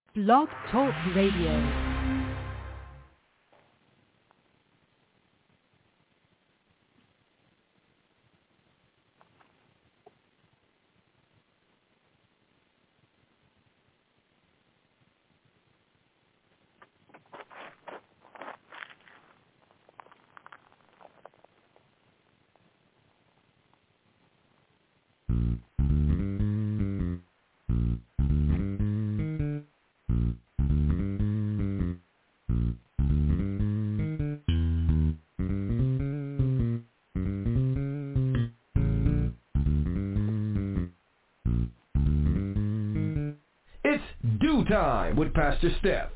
Blog Talk Radio. It's Dew Time with Pastor Steph.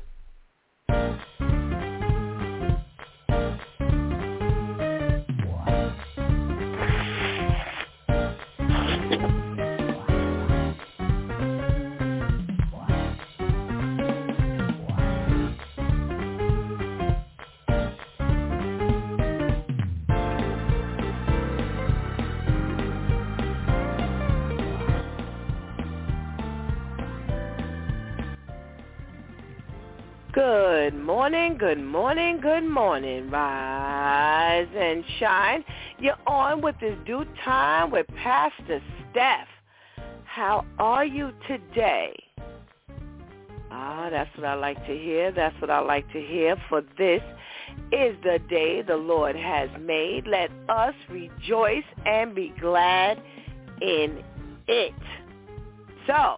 Good morning, good morning. Rise and shine. You're on with this Dew Time with Pastor Steph. How are you today? That's what I like to hear. That's what I like to hear. For this is the day the Lord has made. Let us rejoice and be glad in it. So,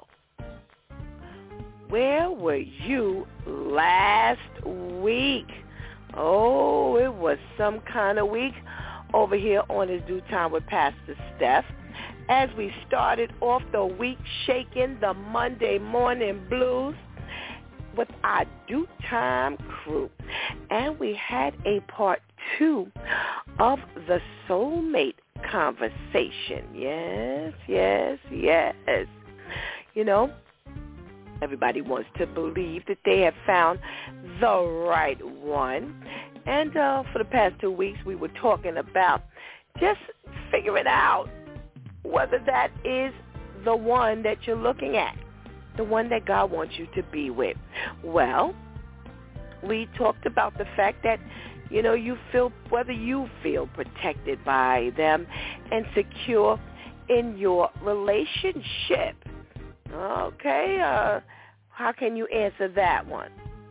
where were you last week? Oh, it was some kind of week over here on his Dew Time with Pastor Steph. As we started off the week shaking the Monday morning blues with our Dew Time crew. And we had a part 2 of the soulmate conversation. Yes. You know, everybody wants to believe that they have found the right one. And for the past 2 weeks, we were talking about just figuring out whether that is the one that you're looking at, the one that God wants you to be with. Well, we talked about the fact that, you feel whether you feel protected by them and secure in your relationship. Okay, how can you answer that one?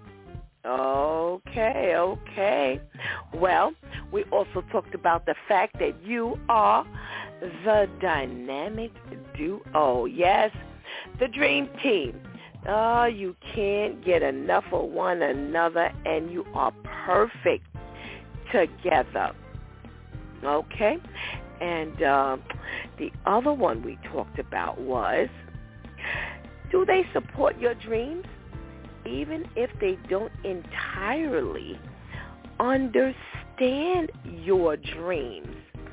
Okay. Well, we also talked about the fact that you are the dynamic duo. Yes, the dream team. You can't get enough of one another, and you are perfect together. Okay, and the other one we talked about was, do they support your dreams even if they don't entirely understand your dreams?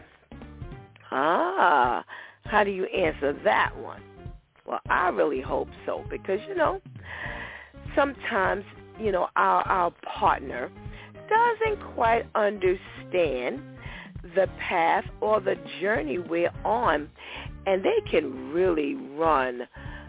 How do you answer that one? Well, I really hope so, because, sometimes, our partner doesn't quite understand the path or the journey we're on, and they can really run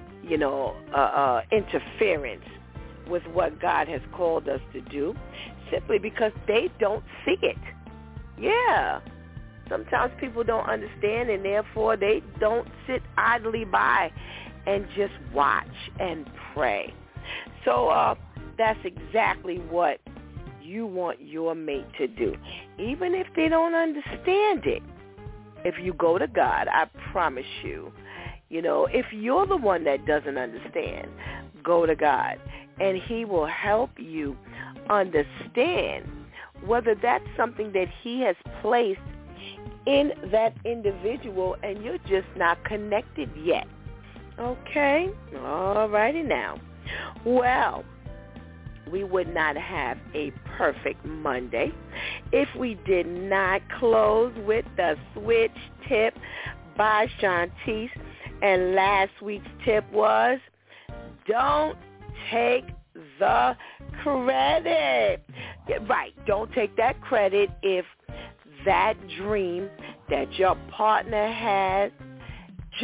interference with what God has called us to do, simply because they don't see it. Yeah. Sometimes people don't understand, and therefore they don't sit idly by and just watch and pray. So that's exactly what you want your mate to do. Even if they don't understand it, if you go to God, I promise you, if you're the one that doesn't understand, go to God, and he will help you understand whether that's something that he has placed in that individual and you're just not connected yet. Okay? All righty now. Well, we would not have a perfect Monday if we did not close with the switch tip by Shantice. And last week's tip was, don't take the credit. Right, don't take that credit if that dream that your partner has jumped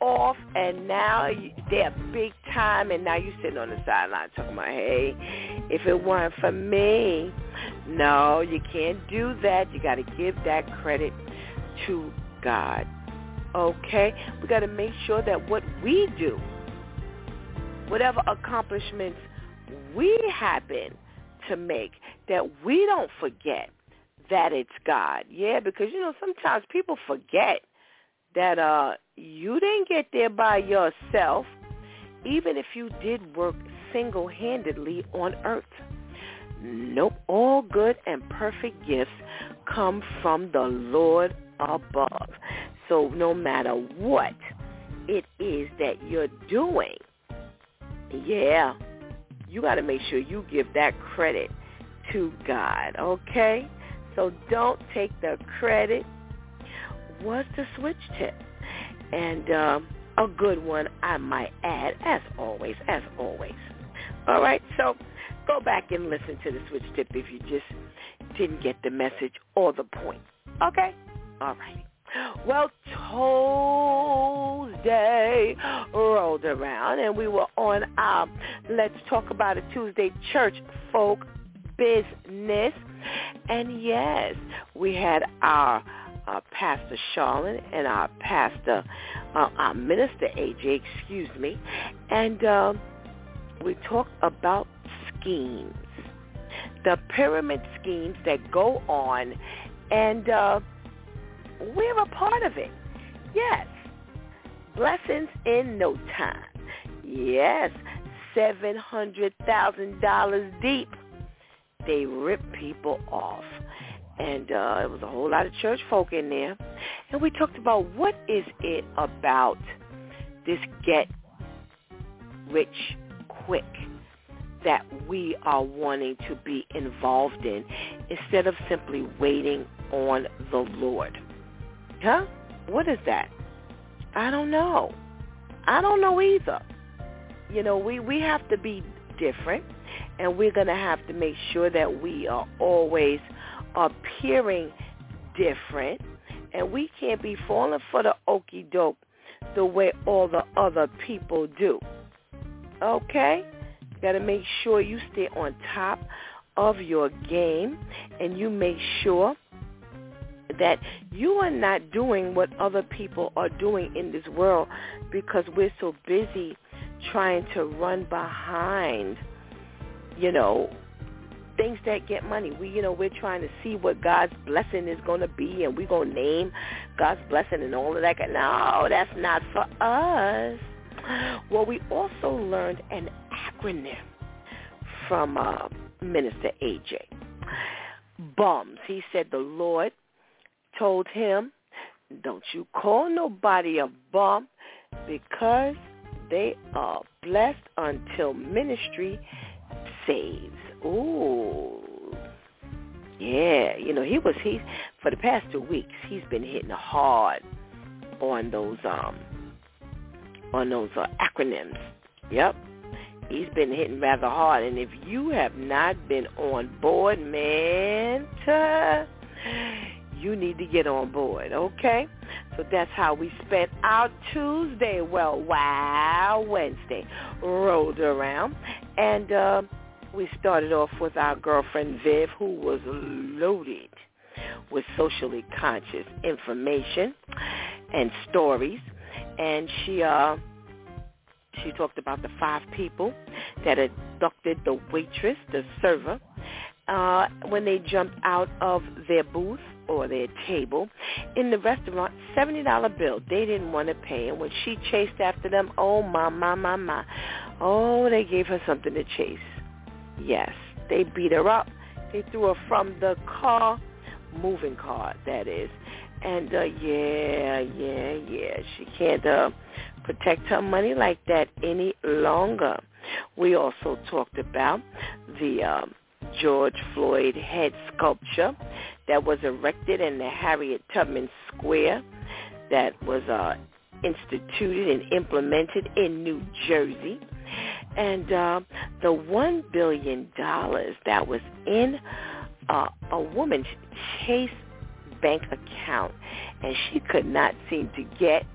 off, and now they're big time, and now you're sitting on the sideline talking about, hey, if it weren't for me. No, you can't do that. You got to give that credit to God. Okay? We got to make sure that what we do, whatever accomplishments we happen to make, that we don't forget that it's God. Yeah, because, sometimes people forget that you didn't get there by yourself, even if you did work single-handedly on earth. Nope, all good and perfect gifts come from the Lord above. So no matter what it is that you're doing, yeah, you got to make sure you give that credit to God, okay? So don't take the credit. What's the switch tip? And a good one, I might add, as always. All right, so go back and listen to the switch tip if you just didn't get the message or the point. Okay? All right. Well, Tuesday rolled around, and we were on our Let's Talk About It Tuesday church folk business. And, yes, we had our Pastor Charlotte and our pastor, our minister AJ, and we talked about schemes, the pyramid schemes that go on, and we're a part of it. Yes, blessings in no time. Yes, $700,000 deep. They rip people off. And it was a whole lot of church folk in there. And we talked about what is it about this get rich quick that we are wanting to be involved in instead of simply waiting on the Lord. Huh? What is that? I don't know. I don't know either. We have to be different, and we're going to have to make sure that we are always appearing different, and we can't be falling for the okie doke the way all the other people do. Okay? You got to make sure you stay on top of your game, and you make sure that you are not doing what other people are doing in this world because we're so busy trying to run behind, things that get money. We're trying to see what God's blessing is going to be, and we're going to name God's blessing and all of that. No, that's not for us. Well, we also learned an acronym from Minister AJ. Bums. He said the Lord told him, don't you call nobody a bum because they are blessed until ministry saves. Ooh. Yeah, he for the past 2 weeks, he's been hitting hard on those acronyms. Yep. He's been hitting rather hard, and if you have not been on board, man, you need to get on board, okay? So that's how we spent our Tuesday. Well, wow, Wednesday rolled around, and we started off with our girlfriend Viv, who was loaded with socially conscious information and stories, and she talked about the 5 people that abducted the waitress, the server, when they jumped out of their booth or their table in the restaurant, $70 bill. They didn't want to pay, and when she chased after them, oh, my. Oh, they gave her something to chase. Yes, they beat her up. They threw her from the car, moving car, that is. And, yeah, she can't protect her money like that any longer. We also talked about the George Floyd head sculpture that was erected in the Harriet Tubman Square that was instituted and implemented in New Jersey. And the $1 billion that was in a woman's Chase bank account, and she could not seem to get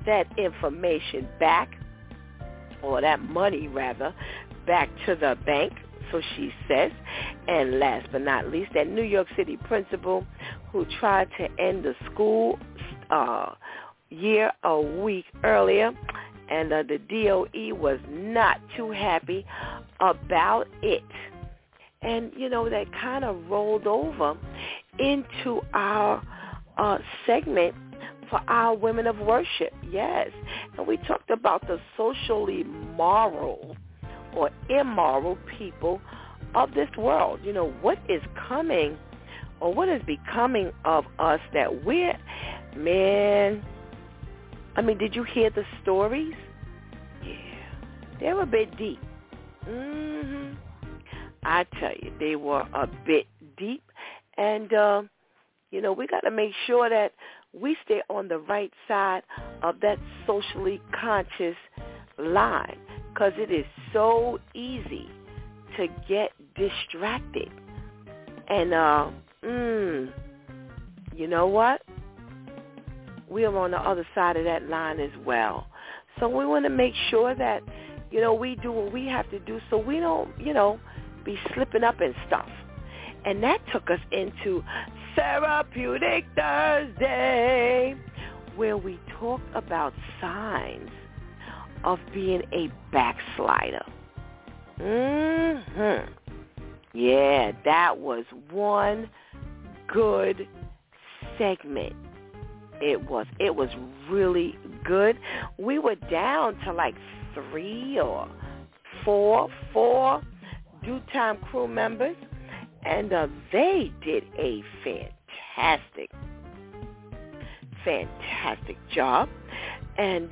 that information back, or that money rather, back to the bank, so she says. And last but not least, that New York City principal who tried to end the school year a week earlier, and the DOE was not too happy about it. And, that kind of rolled over into our segment for our women of worship. Yes. And we talked about the socially moral or immoral people of this world. What is coming or what is becoming of us that we're, did you hear the stories? Yeah. They were a bit deep. I tell you, they were a bit deep. And, we got to make sure that we stay on the right side of that socially conscious line, because it is so easy to get distracted. And, you know what? We are on the other side of that line as well. So we want to make sure that, we do what we have to do so we don't, be slipping up and stuff. And that took us into Therapeutic Thursday, where we talked about signs of being a backslider. Yeah, that was one good segment. It was really good. We were down to like 3 or 4 Due Time crew members, and they did a fantastic job. And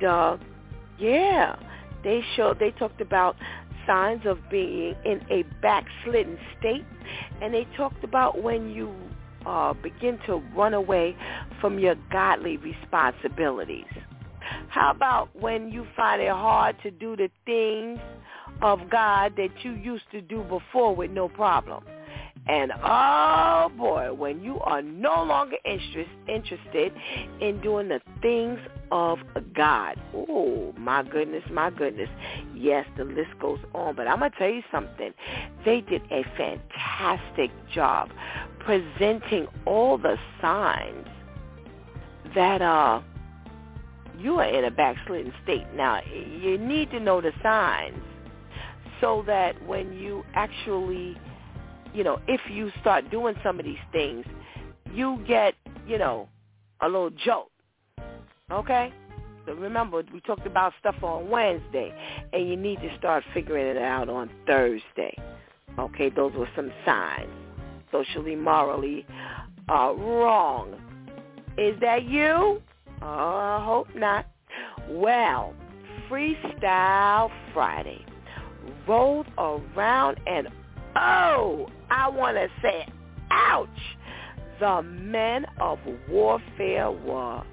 they talked about signs of being in a backslidden state, and they talked about when you begin to run away from your godly responsibilities. How about when you find it hard to do the things of God that you used to do before with no problem? And oh boy, when you are no longer interested in doing the things of God. Oh, my goodness. Yes, the list goes on. But I'm going to tell you something. They did a fantastic job presenting all the signs that you are in a backslidden state. Now, you need to know the signs so that when you actually, if you start doing some of these things, you get, a little jolt. Okay? So remember, we talked about stuff on Wednesday, and you need to start figuring it out on Thursday. Okay? Those were some signs. Socially, morally wrong. Is that you? I hope not. Well, Freestyle Friday rolled around, and I want to say, ouch, the men of warfare were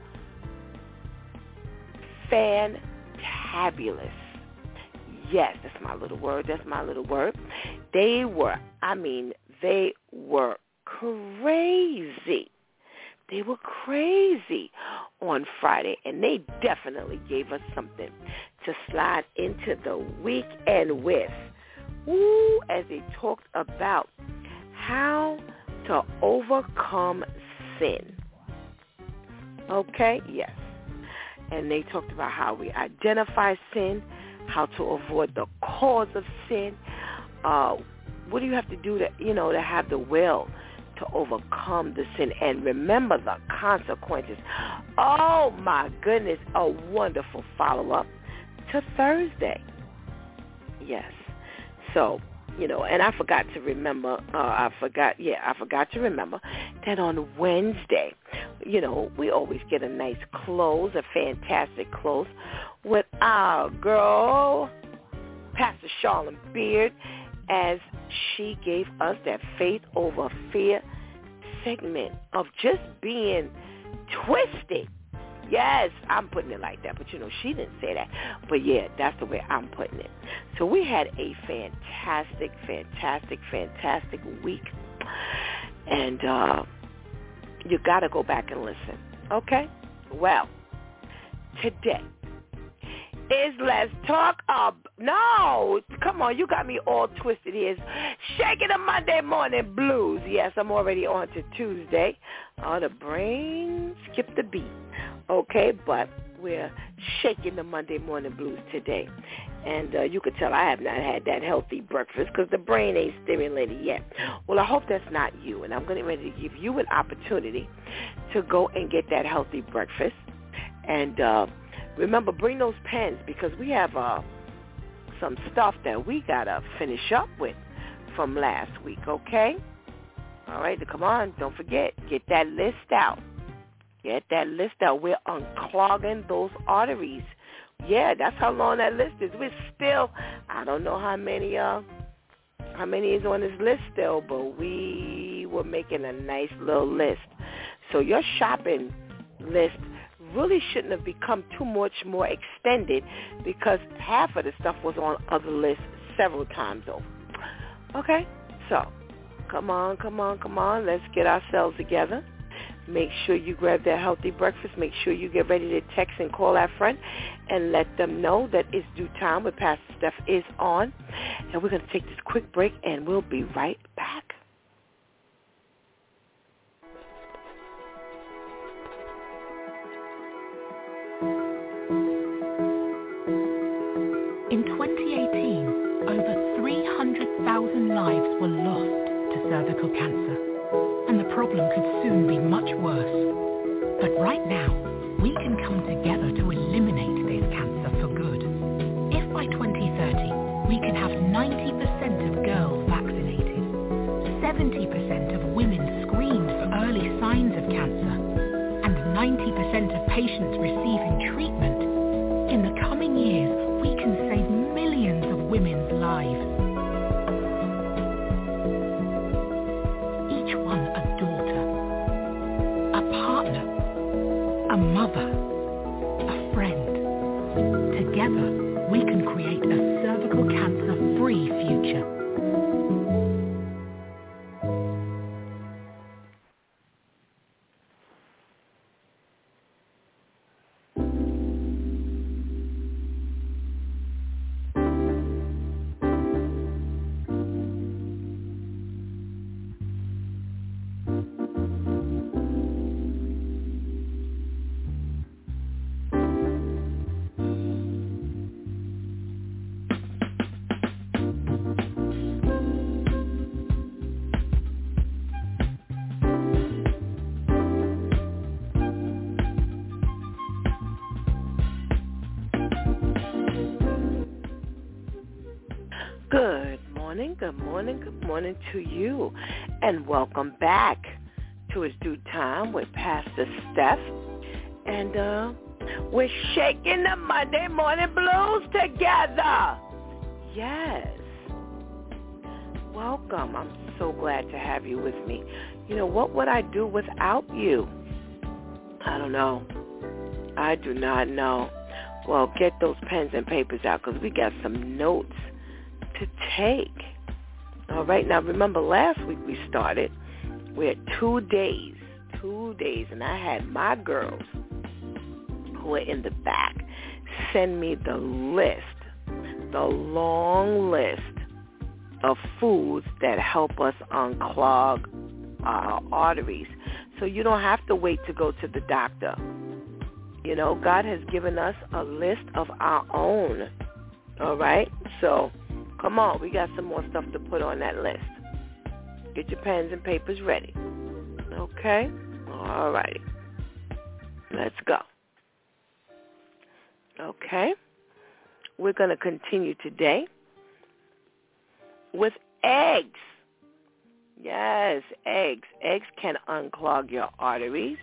fantabulous. Yes, that's my little word. They were crazy. They were crazy on Friday, and they definitely gave us something to slide into the weekend with. Ooh, as they talked about how to overcome sin. Okay? Yes. And they talked about how we identify sin, how to avoid the cause of sin. What do you have to do to have the will to overcome the sin and remember the consequences? Oh, my goodness, a wonderful follow-up to Thursday. Yes. So, and I forgot to remember, I forgot to remember that on Wednesday, we always get a nice close, a fantastic close with our girl, Pastor Charlene Beard, as she gave us that faith over fear segment of just being twisted. Yes, I'm putting it like that, but she didn't say that. But yeah, that's the way I'm putting it. So we had a fantastic week. And you got to go back and listen. Okay? Well, today is let's talk no, come on, you got me all twisted here. Shaking the Monday morning blues. Yes, I'm already on to Tuesday. Oh, the brain skipped the beat. Okay, but we're shaking the Monday morning blues today. And you could tell I have not had that healthy breakfast because the brain ain't stimulated yet. Well, I hope that's not you. And I'm going to give you an opportunity to go and get that healthy breakfast. And remember, bring those pens because we have some stuff that we got to finish up with from last week, okay? All right, come on, don't forget, get that list out. Get that list out. We're unclogging those arteries. Yeah, that's how long that list is. We're still, I don't know how many is on this list still, but we were making a nice little list. So your shopping list really shouldn't have become too much more extended because half of the stuff was on other lists several times over. Okay, so come on. Let's get ourselves together. Make sure you grab that healthy breakfast. Make sure you get ready to text and call our friend and let them know that it's due time with Pastor Steph is on. And we're going to take this quick break and we'll be right back. In 2018, over 300,000 lives were lost to cervical cancer. And the problem could soon be much worse. But right now, we can come together to eliminate this cancer for good. If by 2030, we can have 90% of girls vaccinated, 70% of women screened for early signs of cancer, and 90% of patients receiving treatment, in the coming years, we can save millions of women's lives. A mother, a friend. Together, we can create a cervical cancer-free future. Good morning to you, and welcome back to It's Due Time with Pastor Steph, and we're shaking the Monday morning blues together. Yes. Welcome. I'm so glad to have you with me. You know, what would I do without you? I don't know. I do not know. Well, get those pens and papers out because we got some notes to take. All right, now remember last week we started, we had 2 days, and I had my girls who are in the back send me the long list of foods that help us unclog our arteries. So you don't have to wait to go to the doctor. You know, God has given us a list of our own, all right? So come on, we got some more stuff to put on that list. Get your pens and papers ready. Okay? All righty. Let's go. Okay? We're going to continue today with eggs. Yes, eggs. Eggs can unclog your arteries.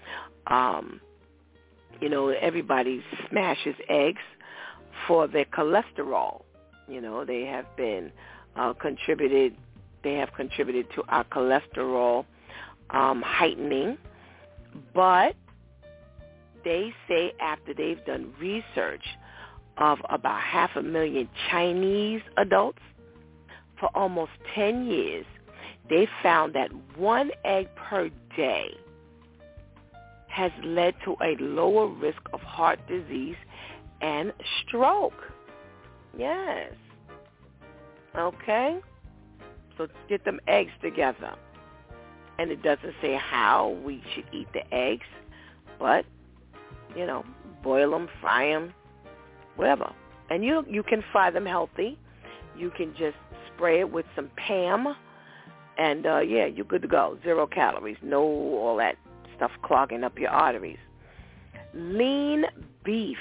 You know, everybody smashes eggs for their cholesterol. You know, they have been contributed to our cholesterol heightening. But they say after they've done research of about 500,000 Chinese adults for almost 10 years, they found that 1 egg per day has led to a lower risk of heart disease and stroke. Yes. Okay? So get them eggs together. And it doesn't say how we should eat the eggs, but, boil them, fry them, whatever. And you can fry them healthy. You can just spray it with some Pam, and, you're good to go. 0 calories. No all that stuff clogging up your arteries. Lean beef.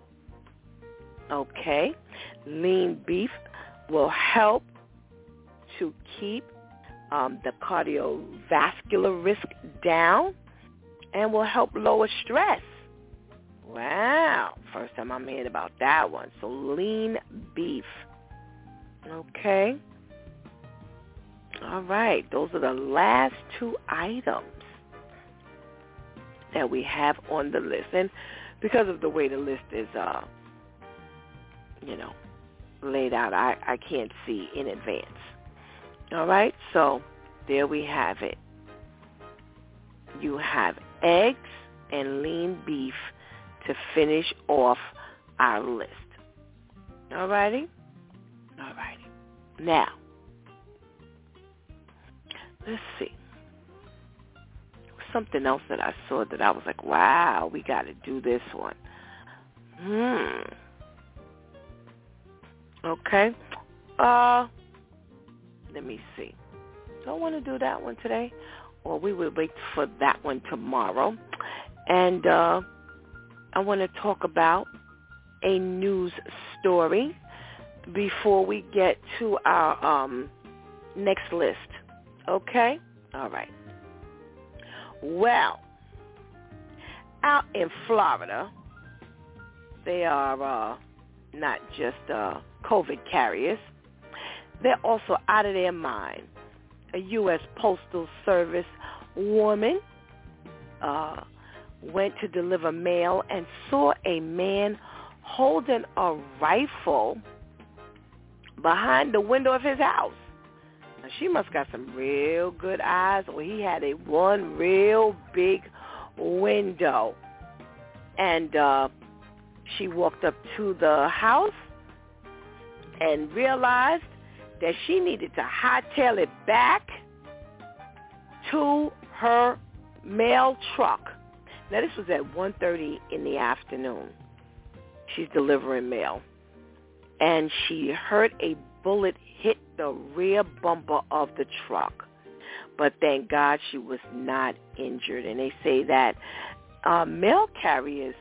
Okay? Lean beef will help to keep the cardiovascular risk down and will help lower stress. Wow. First time I'm hearing about that one. So lean beef. Okay. All right. Those are the last 2 items that we have on the list. And because of the way the list is, laid out, I can't see in advance. All right. So there we have it. You have eggs and lean beef to finish off our list. All righty? All righty. Now, let's see. Something else that I saw that I was like, wow, we got to do this one. Okay. Let me see. Do I want to do that one today? Or we will wait for that one tomorrow. And I want to talk about a news story before we get to our next list. Okay? All right. Well, out in Florida, they are not just COVID carriers. They're also out of their mind. A U.S. Postal Service woman went to deliver mail and saw a man holding a rifle behind the window of his house. Now, she must got some real good eyes, or he had one real big window. And she walked up to the house and realized that she needed to hightail it back to her mail truck. Now, this was at 1:30 in the afternoon. She's delivering mail. And she heard a bullet hit the rear bumper of the truck. But thank God she was not injured. And they say that mail carriers,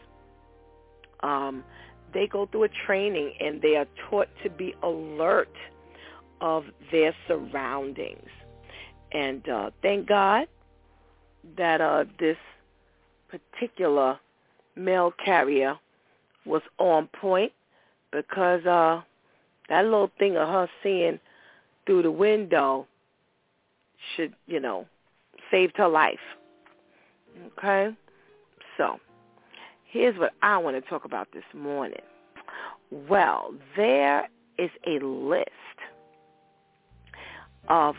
they go through a training and they are taught to be alert of their surroundings. And thank God that this particular mail carrier was on point, because that little thing of her seeing through the window should, saved her life. Okay? So here's what I want to talk about this morning. Well, there is a list of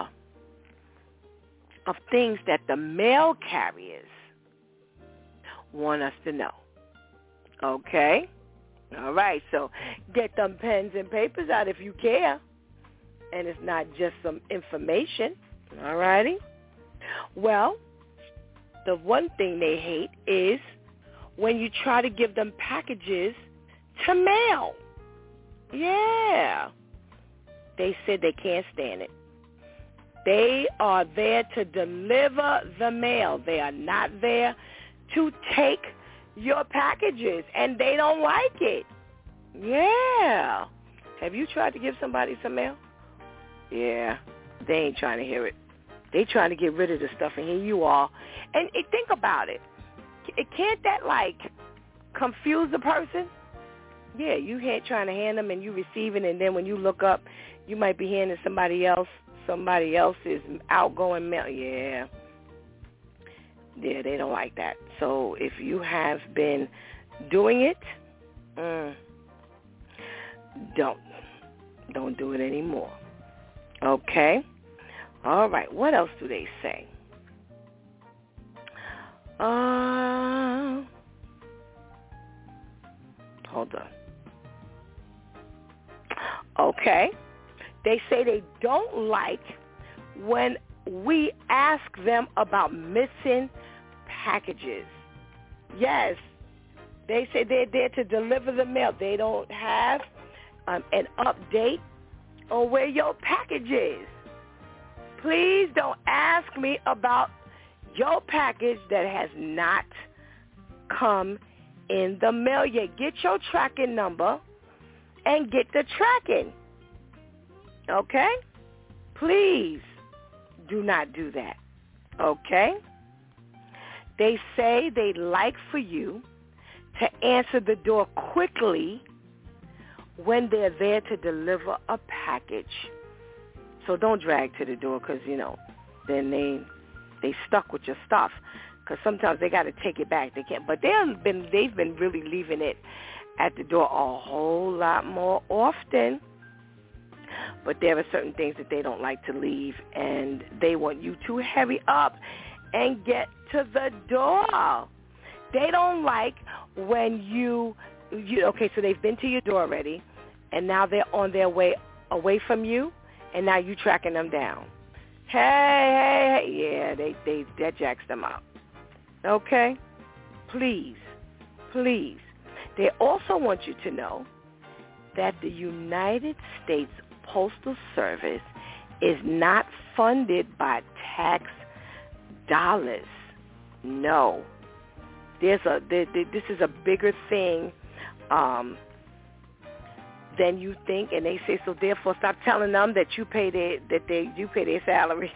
things that the mail carriers want us to know. Okay? All right, so get them pens and papers out if you care. And it's not just some information. All righty? Well, the one thing they hate is when you try to give them packages to mail. Yeah. They said they can't stand it. They are there to deliver the mail. They are not there to take your packages, and they don't like it. Yeah. Have you tried to give somebody some mail? Yeah. They ain't trying to hear it. They trying to get rid of the stuff, and here you are. And think about it. Can't that, confuse the person? Yeah, you trying to hand them, and you receiving, and then when you look up, you might be handing somebody else's outgoing mail. Yeah. Yeah, they don't like that. So if you have been doing it, don't do it anymore. Okay? All right. What else do they say? Hold on. Okay. They say they don't like when we ask them about missing packages. Yes. They say they're there to deliver the mail. They don't have an update on where your package is. Please don't ask me about your package that has not come in the mail yet. Get your tracking number and get the tracking. Okay? Please do not do that. Okay? They say they'd like for you to answer the door quickly when they're there to deliver a package. So don't drag to the door because, then they stuck with your stuff because sometimes they got to take it back. They can't. But they've been really leaving it at the door a whole lot more often. But there are certain things that they don't like to leave, and they want you to hurry up and get to the door. They don't like when okay, so they've been to your door already, and now they're on their way away from you, and now you tracking them down. Hey, yeah, that jacks them up. Okay? Please. They also want you to know that the United States Postal Service is not funded by tax dollars. No. This is a bigger thing than you think, and they say so. Therefore, stop telling them that you pay their salary.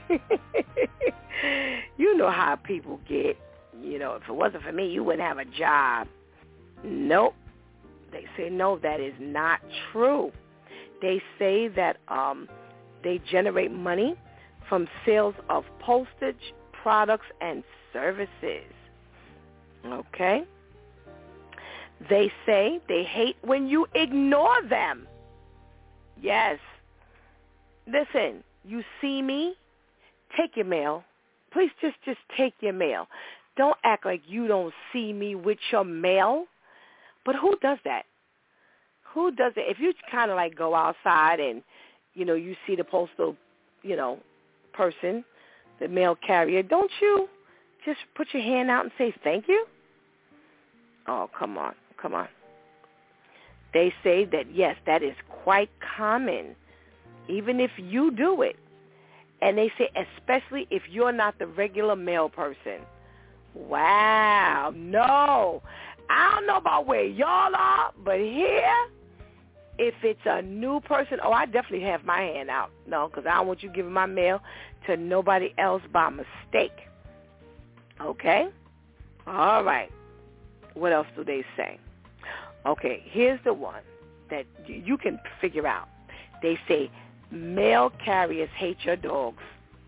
You know how people get. If it wasn't for me, you wouldn't have a job. Nope. They say no, that is not true. They say that they generate money from sales of postage, products, and services. Okay? They say they hate when you ignore them. Yes. Listen, you see me, take your mail. Please just take your mail. Don't act like you don't see me with your mail. But who does that? Who does it? If you kind of like go outside and, you see the postal, person, the mail carrier, don't you just put your hand out and say thank you? Oh, come on. They say that, yes, that is quite common, even if you do it. And they say especially if you're not the regular mail person. Wow. No. I don't know about where y'all are, but here, if it's a new person, I definitely have my hand out. No, because I don't want you giving my mail to nobody else by mistake. Okay? All right. What else do they say? Okay, here's the one that you can figure out. They say mail carriers hate your dogs.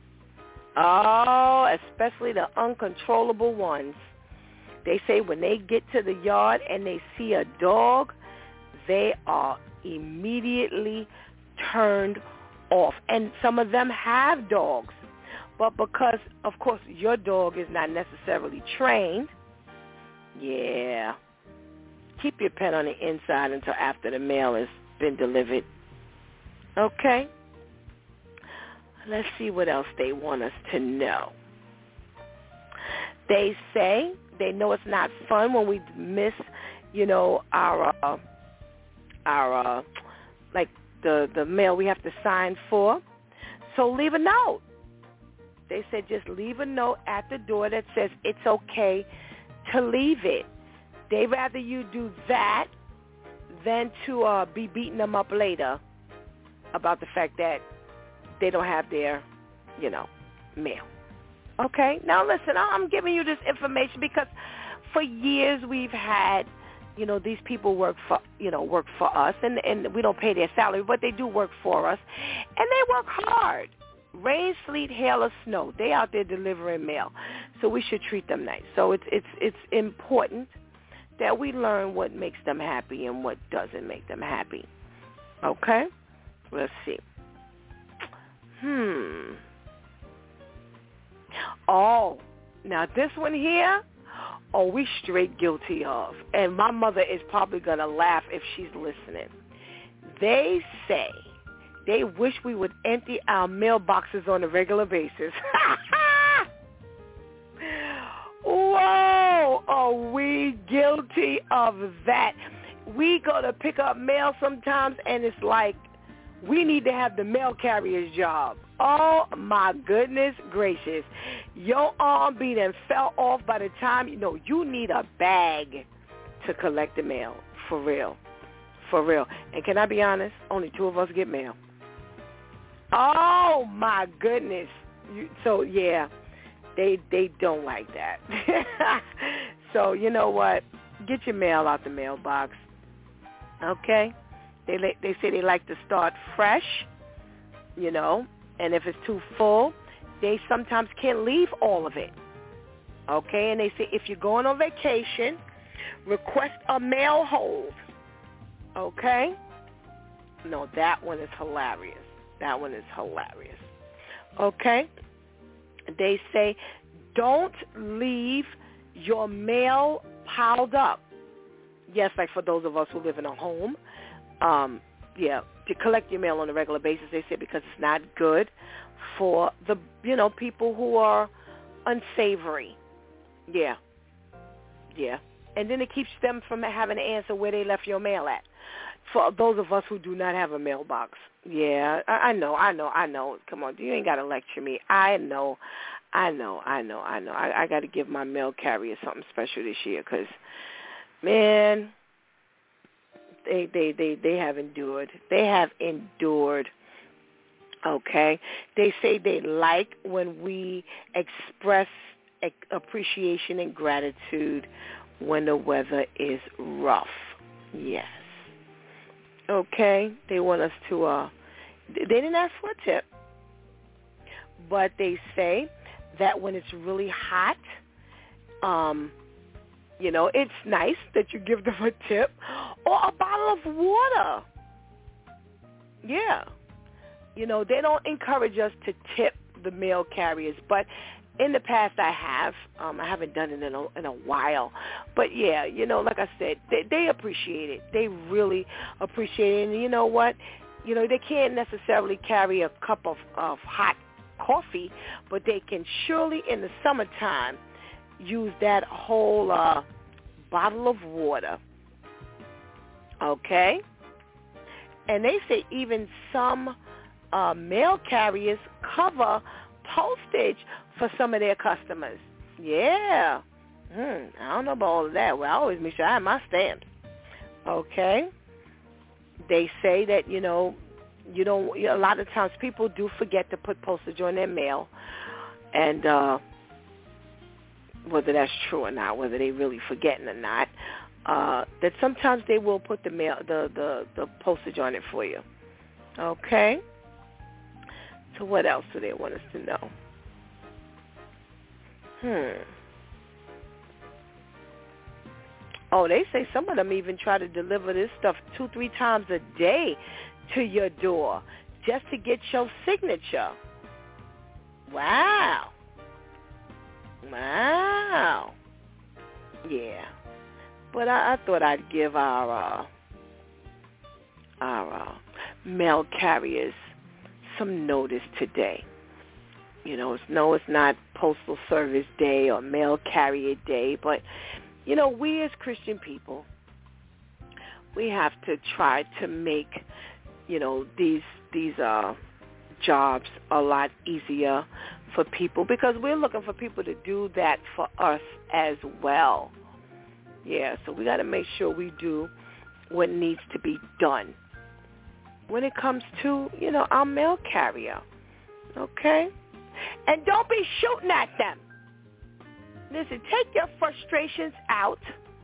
Oh, especially the uncontrollable ones. They say when they get to the yard and they see a dog, they are immediately turned off. And some of them have dogs. But because, of course, your dog is not necessarily trained, yeah, keep your pet on the inside until after the mail has been delivered. Okay? Let's see what else they want us to know. They say they know it's not fun when we miss, our like the mail we have to sign for. So leave a note. They said just leave a note at the door that says it's okay to leave it. They'd rather you do that than to be beating them up later about the fact that they don't have their, mail. Okay? Now, listen, I'm giving you this information because for years we've had, these people work for us, and we don't pay their salary, but they do work for us, and they work hard. Rain, sleet, hail, or snow, they out there delivering mail, so we should treat them nice. So it's important that we learn what makes them happy and what doesn't make them happy. Okay? Let's see. Oh, now this one here, we straight guilty of. And my mother is probably going to laugh if she's listening. They say they wish we would empty our mailboxes on a regular basis. Whoa, are we guilty of that? We go to pick up mail sometimes, and it's like we need to have the mail carrier's job. Oh, my goodness gracious. Your arm being fell off by the time you need a bag to collect the mail. For real. For real. And can I be honest? Only 2 of us get mail. Oh, my goodness. So, yeah, they don't like that. So, you know what? Get your mail out the mailbox. Okay? They say they like to start fresh, and if it's too full, they sometimes can't leave all of it. Okay? And they say if you're going on vacation, request a mail hold. Okay? No, that one is hilarious. That one is hilarious. Okay? They say don't leave your mail piled up. Yes, like for those of us who live in a home. To collect your mail on a regular basis, they say, because it's not good for the, people who are unsavory. Yeah. And then it keeps them from having to answer where they left your mail at. For those of us who do not have a mailbox. Yeah, I know. Come on, you ain't got to lecture me. I know. I got to give my mail carrier something special this year because, man, They have endured. They have endured. Okay? They say they like when we express appreciation and gratitude when the weather is rough. Yes. Okay? They want us to, they didn't ask for a tip, but they say that when it's really hot, it's nice that you give them a tip or a bottle of water. Yeah. They don't encourage us to tip the mail carriers, but in the past I have. I haven't done it in a while. But, yeah, like I said, they appreciate it. They really appreciate it. And you know what? They can't necessarily carry a cup of hot coffee, but they can surely in the summertime use that whole bottle of water. Okay? And they say even some mail carriers cover postage for some of their customers. Yeah. I don't know about all of that. Well, I always make sure I have my stamps. Okay? They say that, a lot of times people do forget to put postage on their mail. And whether that's true or not, whether they really forgetting or not, that sometimes they will put the postage on it for you. Okay? So what else do they want us to know? Oh, they say some of them even try to deliver this stuff 2-3 times a day to your door just to get your signature. Wow. Yeah. But I thought I'd give our mail carriers some notice today. It's not Postal Service Day or Mail Carrier Day, but, we as Christian people, we have to try to make, these jobs a lot easier for people because we're looking for people to do that for us as well. Yeah, so we got to make sure we do what needs to be done when it comes to, our mail carrier. Okay? And don't be shooting at them. Listen, take your frustrations out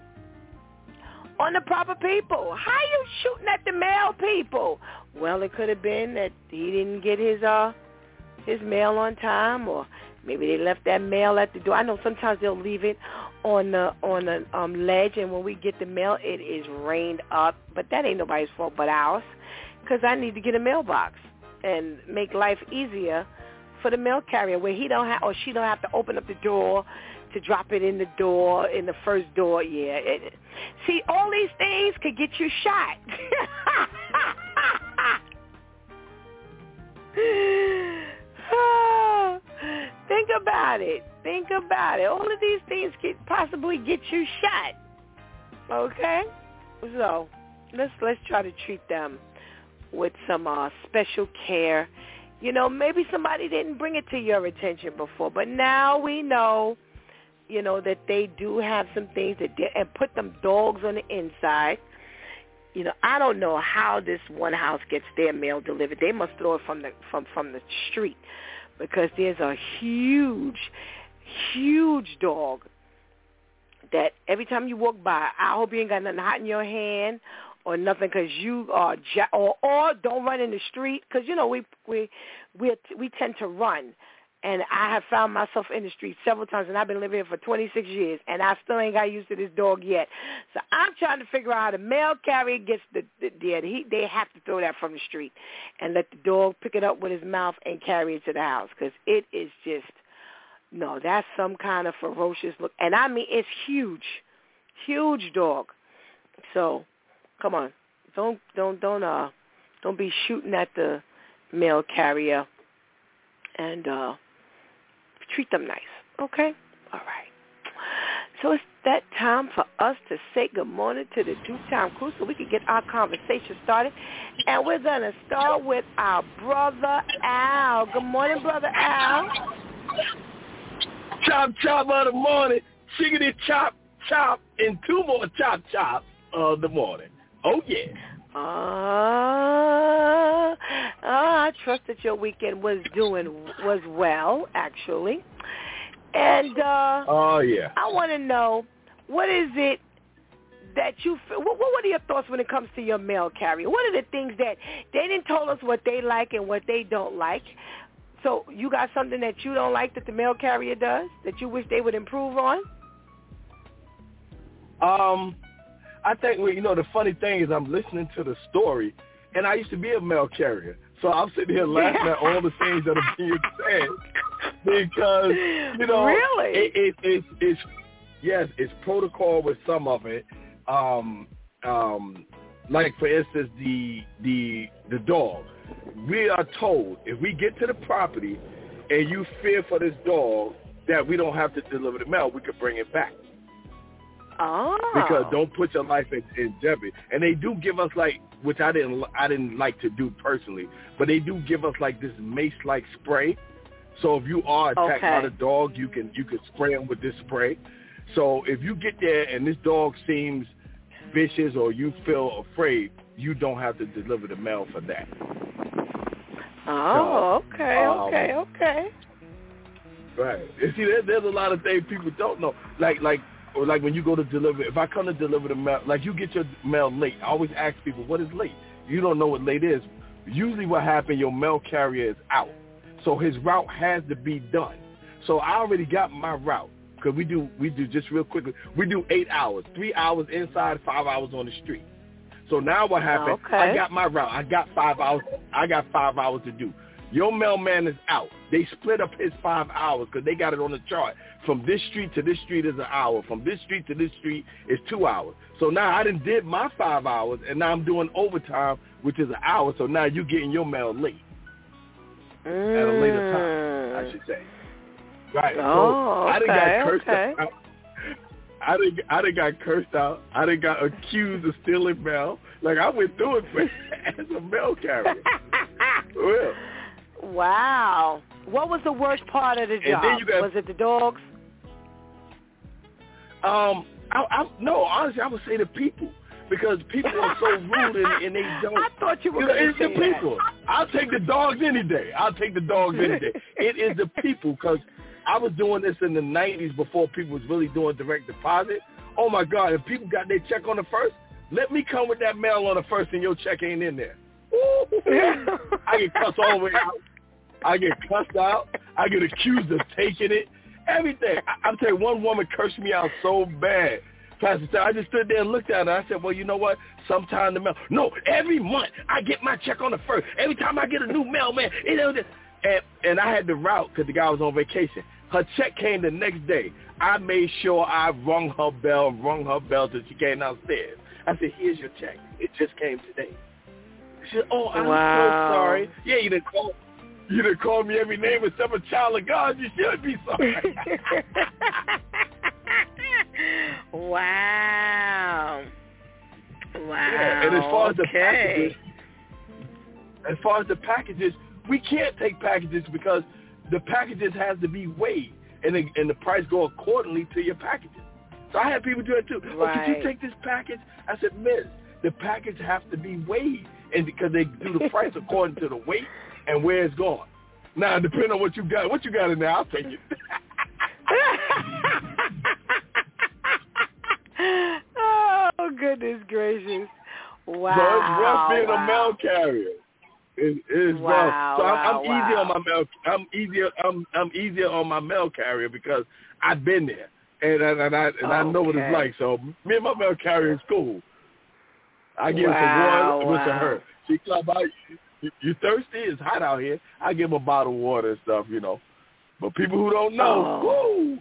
on the proper people. How you shooting at the mail people? Well, it could have been that he didn't get his mail on time, or maybe they left that mail at the door. I know sometimes they'll leave it on a ledge, and when we get the mail, it is rained up. But that ain't nobody's fault but ours, because I need to get a mailbox and make life easier for the mail carrier, where he don't have or she don't have to open up the door to drop it in the door, in the first door. Yeah. See, all these things could get you shot. Think about it. Think about it. All of these things could possibly get you shot. Okay? So let's try to treat them with some special care. You know, maybe somebody didn't bring it to your attention before, but now we know, you know, that they do have some things that and put them dogs on the inside. You know, I don't know how this one house gets their mail delivered. They must throw it from the street, because there's a huge dog that every time you walk by, I hope you ain't got nothing hot in your hand or nothing, because you are or don't run in the street, because you know we tend to run. And I have found myself in the street several times, and I've been living here for 26 years, and I still ain't got used to this dog yet. So I'm trying to figure out how the mail carrier gets they have to throw that from the street and let the dog pick it up with his mouth and carry it to the house, because it is just, no, that's some kind of ferocious look. And I mean, it's huge dog. So come on, don't be shooting at the mail carrier, and treat them nice, okay? All right. So it's that time for us to say good morning to the DEW crew so we can get our conversation started. And we're going to start with our brother Al. Good morning, brother Al. Chop, chop of the morning. Chickadee chop, chop, and 2 more chop, chops of the morning. Oh, yeah. I trust that your weekend was well, actually. And oh yeah, I want to know, what is it that you feel? What are your thoughts when it comes to your mail carrier? What are the things that they didn't tell us what they like and what they don't like? So you got something that you don't like that the mail carrier does that you wish they would improve on? I think, you know, the funny thing is I'm listening to the story, and I used to be a mail carrier. So I'm sitting here laughing at all the things that are being said, because, you know, really? It's protocol with some of it. Like, for instance, the dog. We are told if we get to the property and you fear for this dog that we don't have to deliver the mail, we could bring it back. Oh. Because don't put your life in jeopardy. And they do give us, like, which I didn't like to do personally, but they do give us like this mace-like spray. So if you are attacked by the dog, you can spray them with this spray. So if you get there and this dog seems vicious or you feel afraid, you don't have to deliver the mail for that. Oh, so, okay. Right. You see, there's a lot of things people don't know. Like when you go to deliver, if I come to deliver the mail, like you get your mail late, I always ask people, what is late? You don't know what late is. Usually what happens, your mail carrier is out. So his route has to be done. So I already got my route, because we do just real quickly, we do 8 hours, 3 hours inside, 5 hours on the street. So now what happened, I got my route. I got 5 hours. I got 5 hours to do. Your mailman is out. They split up his 5 hours because they got it on the chart. From this street to this street is an hour. From this street to this street is 2 hours. So now I done did my 5 hours, and now I'm doing overtime, which is an hour. So now you're getting your mail late. At a later time, I should say. Right. Oh, so I done got cursed out. I done got cursed out. I done got accused of stealing mail. Like, I went through it as a mail carrier. Well. Wow. What was the worst part of the job? Was it the dogs? No, honestly, I would say the people. Because people are so rude and they don't. I thought you were going to say it's the people. I'll take the dogs any day. It is the people, because I was doing this in the 90s before people was really doing direct deposit. Oh, my God. If people got their check on the first, let me come with that mail on the first and your check ain't in there. I get cussed all the way out. I get cussed out. I get accused of taking it. Everything. I'm telling you, one woman cursed me out so bad. Pastor, I just stood there and looked at her. I said, well, you know what? Sometime the mail. No, every month I get my check on the first. Every time I get a new mailman. And I had to route because the guy was on vacation. Her check came the next day. I made sure I rung her bell till she came downstairs. I said, here's your check. It just came today. She said, oh, I'm so sorry. Yeah, you didn't call me every name except a child of God. You should be sorry. Wow. Yeah, and as far as the packages, we can't take packages because the packages has to be weighed, and the price go accordingly to your packages. So I had people do it too. Right. Oh, could you take this package? I said, miss, the package has to be weighed, and because they do the price according to the weight and where it's going. Now, depending on what you got in there, I'll take it. Oh, goodness gracious. Wow. So it's rough being a mail carrier. It's rough. So I'm easier on my mail. I'm easier on my mail carrier because I've been there and I know what it's like. So me and my mail carrier is cool. I give some water with her. She come by. You thirsty? It's hot out here. I give them a bottle of water and stuff, But people who don't know, woo.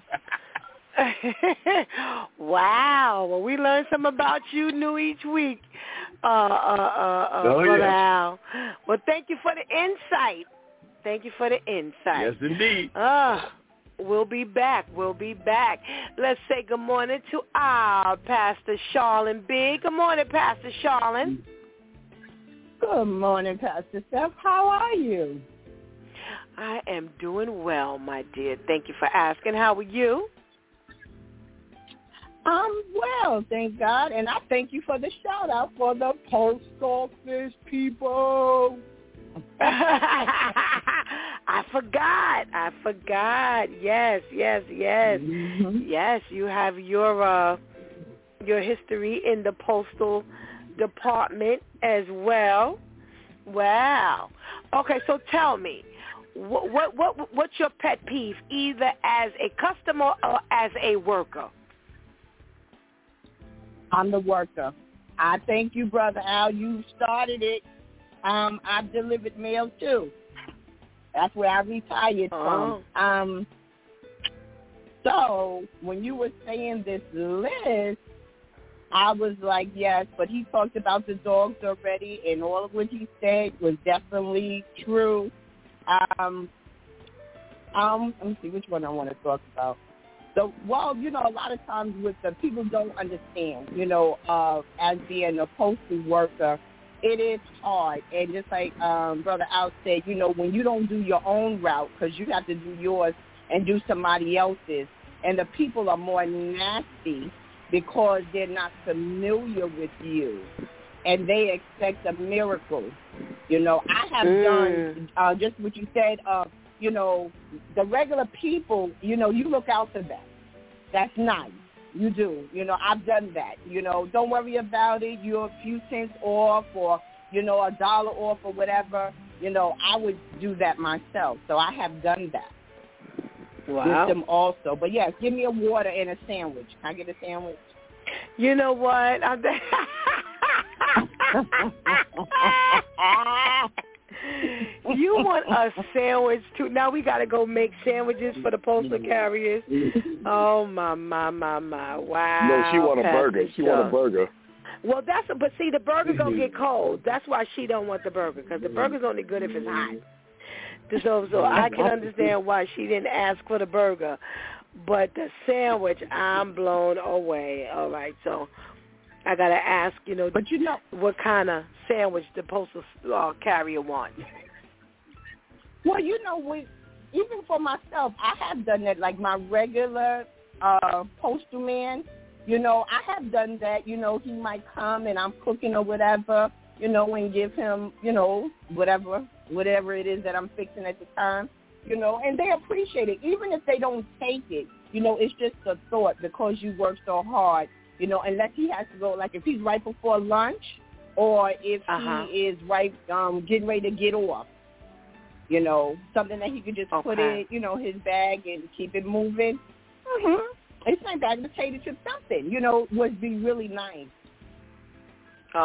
Wow. Well, we learn something about you new each week, Brother Al. Well, thank you for the insight. Yes, indeed. We'll be back. Let's say good morning to our Pastor Charlene B. Good morning, Pastor Charlene. Good morning, Pastor Steph. How are you? I am doing well, my dear. Thank you for asking. How are you? I'm well, thank God. And I thank you for the shout-out for the post office people. I forgot. Yes. Mm-hmm. Yes, you have your history in the postal department as well. Wow. Okay, so tell me, what's your pet peeve, either as a customer or as a worker? I'm the worker. I thank you, Brother Al. You started it. I've delivered mail, too. That's where I retired from. So when you were saying this list, I was like, yes, but he talked about the dogs already, and all of what he said was definitely true. Let me see which one I want to talk about. So, well, a lot of times with the people don't understand, as being a postal worker, it is hard. And just like Brother Al said, when you don't do your own route, because you have to do yours and do somebody else's, and the people are more nasty because they're not familiar with you, and they expect a miracle. I have done just what you said, the regular people, you look out for them. That's nice. You do. I've done that. Don't worry about it. You're a few cents off or, $1 off or whatever. I would do that myself. So I have done that. Wow. With them also. But, yes, give me a water and a sandwich. Can I get a sandwich? You know what? You want a sandwich too? Now we got to go make sandwiches for the postal carriers. Oh my! Wow. No, she want a burger. She want a burger. Well, but see, the burger's gonna get cold. That's why she don't want the burger, because the burger's only good if it's hot. So I can understand why she didn't ask for the burger, but the sandwich, I'm blown away. All right, so I gotta ask, but what kind of sandwich the postal carrier wants. Well, even for myself, I have done that. Like my regular postal man, I have done that. He might come and I'm cooking or whatever, and give him, whatever it is that I'm fixing at the time, and they appreciate it. Even if they don't take it, it's just a thought because you work so hard, unless he has to go, like if he's right before lunch or if he is right getting ready to get off. Something that he could just put in, his bag and keep it moving. Mm-hmm. It's like bag of potato chips, something, would be really nice.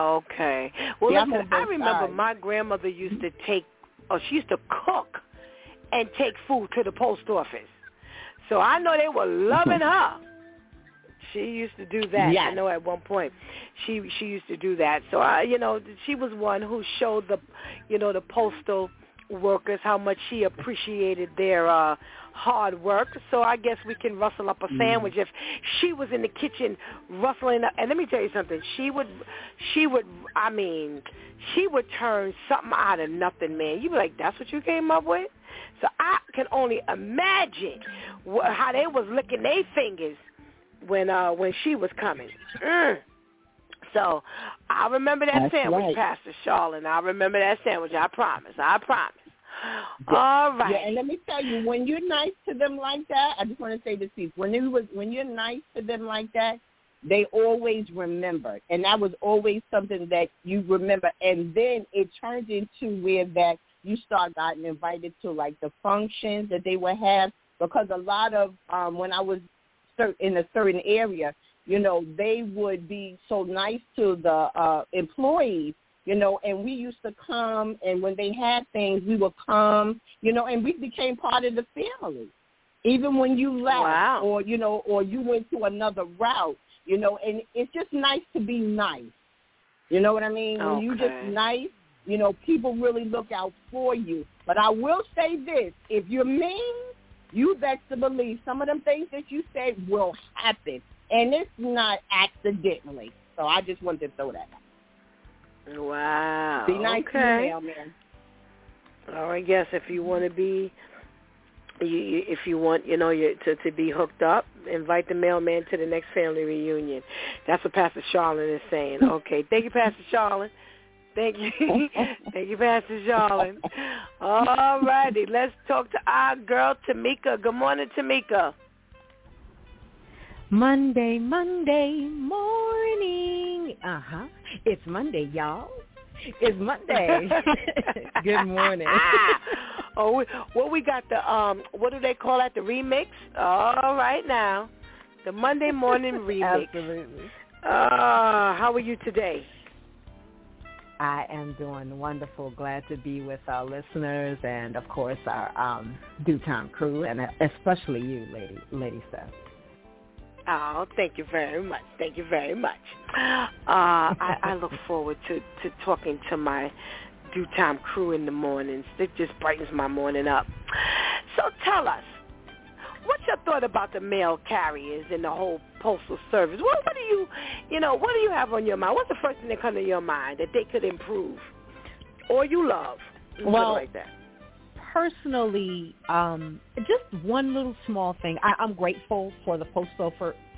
Okay. Well, listen, I remember my grandmother used to she used to cook, and take food to the post office. So I know they were loving her. She used to do that. Yes. I know at one point she used to do that. So she was one who showed the postal workers how much she appreciated their hard work. So I guess we can rustle up a sandwich if she was in the kitchen rustling up. And let me tell you something. She would turn something out of nothing, man. You'd be like, that's what you came up with? So I can only imagine how they was licking their fingers when she was coming. So I remember that sandwich, right. Pastor Charlene. I remember that sandwich. I promise. All right. Yeah, and let me tell you, when you're nice to them like that, I just want to say this, Steve. When you're nice to them like that, they always remember, and that was always something that you remember. And then it turned into where that you start getting invited to like the functions that they would have, because a lot of when I was in a certain area, they would be so nice to the employees, and we used to come, and when they had things, we would come, and we became part of the family. Even when you left, wow. or you went to another route, and it's just nice to be nice. You know what I mean? Okay. When you just nice, people really look out for you. But I will say this, if you're mean, you best to believe some of them things that you say will happen. And it's not accidentally. So I just wanted to throw that out. Wow. Be nice to your mailman. Or I guess if you want to be, if you want, to be hooked up, invite the mailman to the next family reunion. That's what Pastor Charlene is saying. Okay. Thank you, Pastor Charlene. Thank you. Thank you, Pastor Charlene. All righty. Let's talk to our girl, Tamika. Good morning, Tamika. Monday morning. It's Monday, y'all. It's Monday. Good morning. What we got what do they call that? The remix? All right now. The Monday morning remix. Absolutely. How are you today? I am doing wonderful. Glad to be with our listeners and, of course, our Due Time crew, and especially you, Lady Steph. Oh, thank you very much. Thank you very much. I look forward to talking to my Due Time crew in the mornings. It just brightens my morning up. So tell us, what's your thought about the mail carriers and the whole postal service? What do you have on your mind? What's the first thing that comes to your mind that they could improve or you love? Well, like that. Personally, just one little small thing. I'm grateful for the postal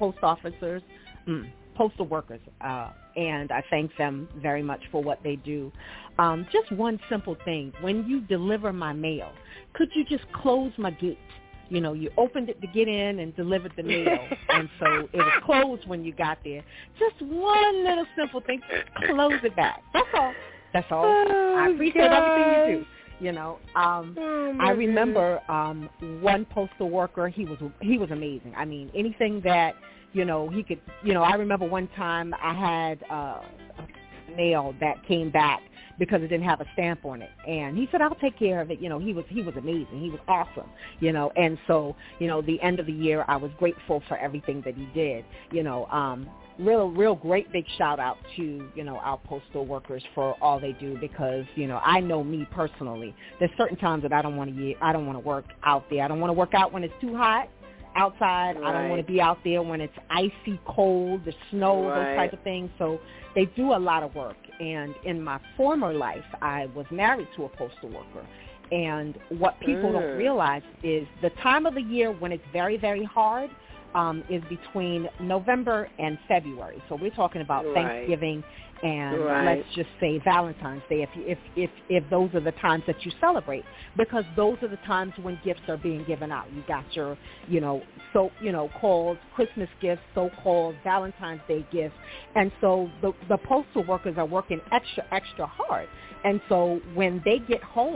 workers, and I thank them very much for what they do. Just one simple thing. When you deliver my mail, could you just close my gate? You opened it to get in and delivered the mail, and so it was closed when you got there. Just one little simple thing. Close it back. That's all. I appreciate everything you do. I remember one postal worker. He was amazing. I mean, anything that he could. I remember one time I had a mail that came back because it didn't have a stamp on it, and he said, "I'll take care of it." He was amazing. He was awesome. And so the end of the year, I was grateful for everything that he did. Real great big shout out to our postal workers for all they do, because I know me personally, there's certain times that I don't want to work out there. I don't want to work out when it's too hot outside. Right. I don't want to be out there when it's icy cold, the snow, right. Those type of things. So they do a lot of work. And in my former life, I was married to a postal worker. And what people don't realize is the time of the year when it's very, very hard is between November and February. So we're talking about right. Thanksgiving and right. let's just say Valentine's Day, if those are the times that you celebrate, because those are the times when gifts are being given out. You got your, called Christmas gifts, so-called Valentine's Day gifts, and so the postal workers are working extra hard. And so when they get home,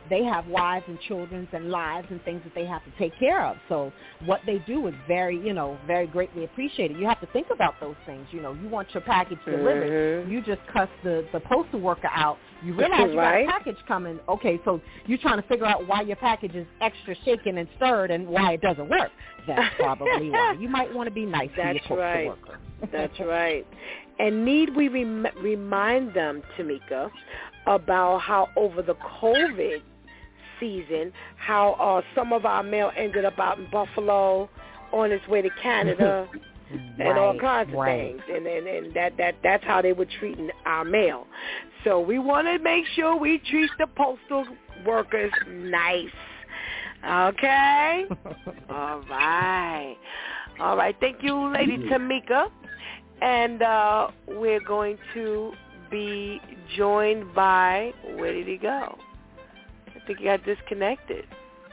they have wives and children and lives and things that they have to take care of. So what they do is very, very greatly appreciated. You have to think about those things. You want your package delivered. You just cuss the postal worker out. You realize you got a package coming. Okay, so you're trying to figure out why your package is extra shaken and stirred and why it doesn't work. That's probably why. You might want to be nice to your postal worker. That's right. And need we remind them, Tamika, about how over the COVID season, how some of our mail ended up out in Buffalo on its way to Canada and all kinds of things. And that's how they were treating our mail. So we want to make sure we treat the postal workers nice. Okay? All right. Thank you, Lady Tamika. And we're going to be joined by, where did he go? I think he got disconnected.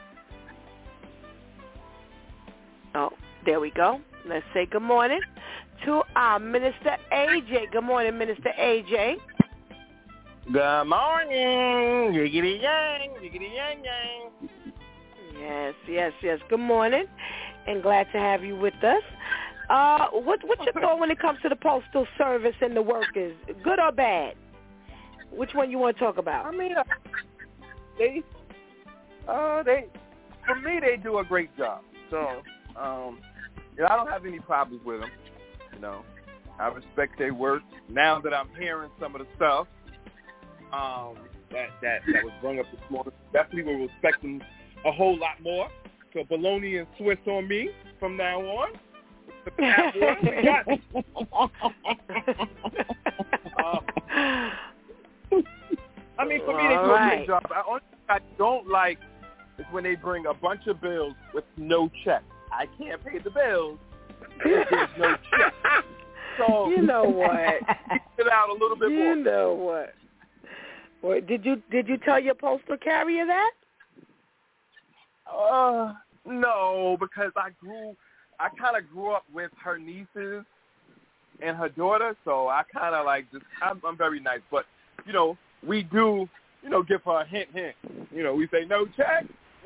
Oh, there we go. Let's say good morning to our Minister AJ. Good morning, Minister AJ. Good morning. Yiggity yang, yiggity yang yang. Yes. Good morning, and glad to have you with us. What's your thought when it comes to the Postal Service and the workers? Good or bad? Which one you want to talk about? I mean, they for me, they do a great job. So, I don't have any problems with them. I respect their work. Now that I'm hearing some of the stuff that was brought up this morning, definitely will respect them a whole lot more. So, bologna and Swiss on me from now on. We got it. I mean, for me, they do a great job. The only thing I don't like is when they bring a bunch of bills with no check. I can't pay the bills if there's no check. So you know what? Get out a little bit more. You know what? Well, did you tell your postal carrier that? No, because I kind of grew up with her nieces and her daughter, so I kind of I'm very nice. But, we do, give her a hint. We say, no check.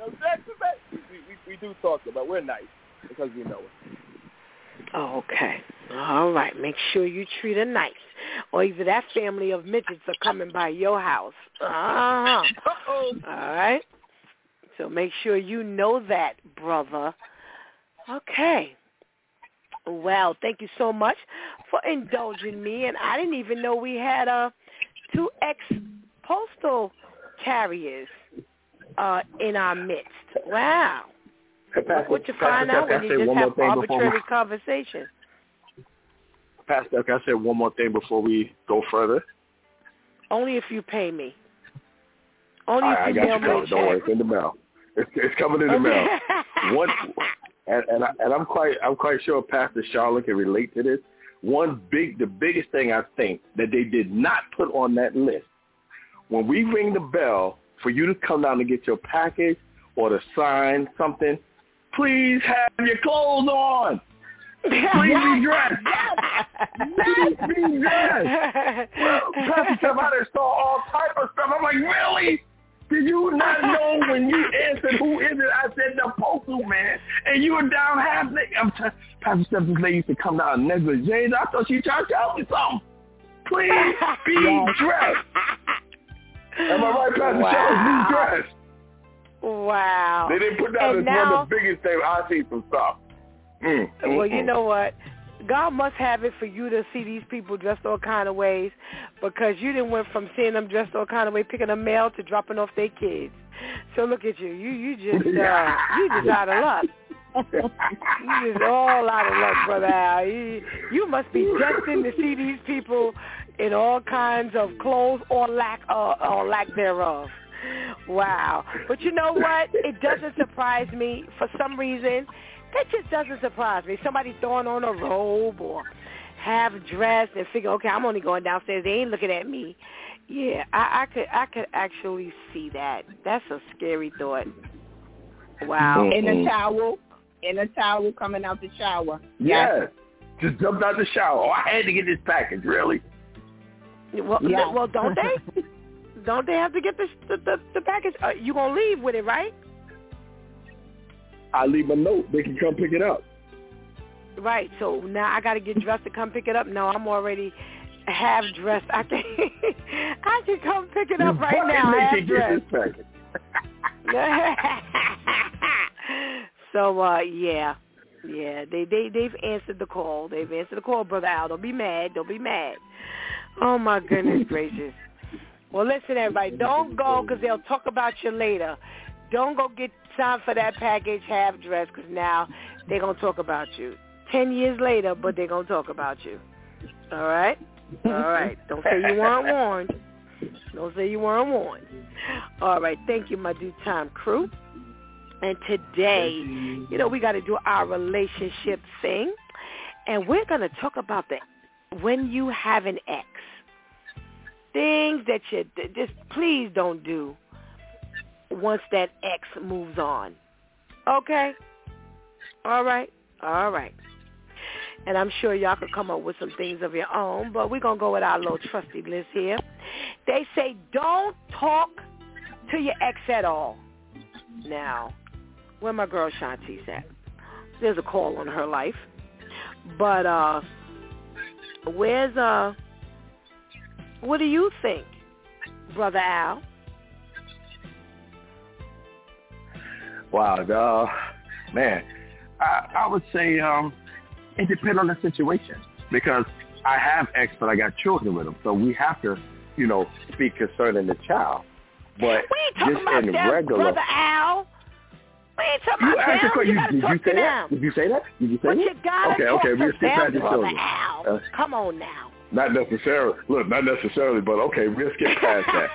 We do talk about it. We're nice because we know it. Okay. All right. Make sure you treat her nice. Or either that family of midgets are coming by your house. All right. So make sure you know that, brother. Okay. Well, thank you so much for indulging me. And I didn't even know we had 2 ex-postal carriers in our midst. Wow. Look what you find out when you just have arbitrary conversation. Pastor, can I say one more thing before we go further? Only if you pay me. Only if you mail me a check. Don't worry, it's in the mail. It's coming in the mail. And I'm quite sure Pastor Charlotte can relate to this. The biggest thing I think that they did not put on that list, when we ring the bell for you to come down to get your package or to sign something, please have your clothes on. Please be dressed. Please be dressed. Well, Pastor Steph, I just saw all type of stuff. I'm like, really? Did you not know when you answered, who is it? I said, the postal man. And you were down half naked. Pastor Steph, this lady used to come down negligee. I thought she tried to tell me something. Please be dressed. Am I right, Pastor Steph? Be dressed. Wow. They didn't put down as one of the biggest things. I see some stuff. Well, you know what? God must have it for you to see these people dressed all kind of ways, because you didn't went from seeing them dressed all kind of ways, picking up mail, to dropping off their kids. So look at you. You just out of luck. You just all out of luck, brother Al. You must be destined to see these people in all kinds of clothes or lack thereof. Wow. But you know what? It doesn't surprise me. For some reason, that just doesn't surprise me. Somebody throwing on a robe or half dressed and figure, okay, I'm only going downstairs. They ain't looking at me. Yeah, I could actually see that. That's a scary thought. Wow. In a towel, coming out the shower. Yeah. Just jumped out the shower. Oh, I had to get this package, really? Well, don't they? Don't they have to get the package? You gonna leave with it, right? I leave a note. They can come pick it up. Right. So now I gotta get dressed to come pick it up. No, I'm already half dressed. I can come pick it up right now. Half dressed. So yeah. They've answered the call. They've answered the call, Brother Al. Don't be mad. Oh my goodness gracious. Well, listen, everybody, don't go because they'll talk about you later. Don't go get signed for that package half dressed because now they're gonna talk about you. 10 years later, but they're gonna talk about you. All right. Don't say you weren't warned. All right. Thank you, my due time crew. And today, we got to do our relationship thing. And we're going to talk about when you have an ex. Things that you just please don't do once that ex moves on. Okay? All right. And I'm sure y'all could come up with some things of your own, but we're going to go with our little trusty list here. They say don't talk to your ex at all. Now, where my girl Shanti's at? There's a call on her life. But what do you think, Brother Al? Wow, man. I would say it depends on the situation because I have ex, but I got children with them, so we have to, speak concerning the child. But we ain't talking just about in them, regular, Brother Al. We ain't talking about them. You got to talk to them. Did you say that? But you got to talk to we'll skip past them, your Brother children. Al. Come on now. Not necessarily. Look, not necessarily, but okay, we'll skip past that.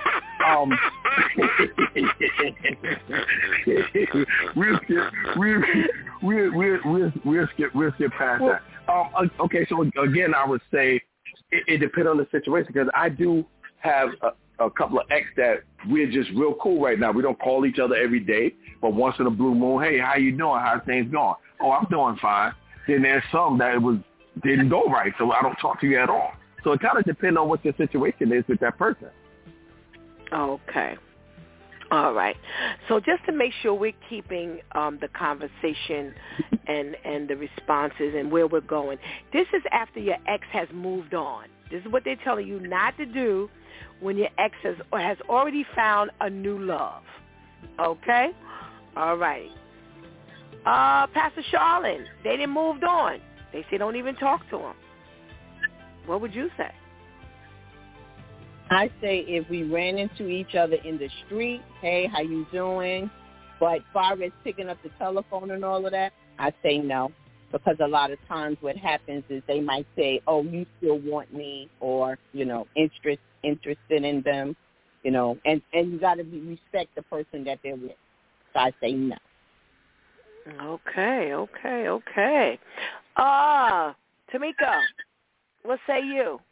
We'll skip past that. Okay, so again, I would say it depends on the situation because I do have a couple of ex that we're just real cool right now. We don't call each other every day, but once in a blue moon, hey, how you doing? How's things going? Oh, I'm doing fine. Then there's some that didn't go right, so I don't talk to you at all. So it kind of depends on what your situation is with that person. Okay. All right. So just to make sure we're keeping the conversation and the responses and where we're going, this is after your ex has moved on. This is what they're telling you not to do when your ex has already found a new love. Okay? All right. Pastor Charlene, they didn't moved on. They say don't even talk to him. What would you say? I say if we ran into each other in the street, hey, how you doing? But far as picking up the telephone and all of that, I say no. Because a lot of times what happens is they might say, oh, you still want me or, interested in them, and you got to respect the person that they're with. So I say no. Okay. Tamika, what say you?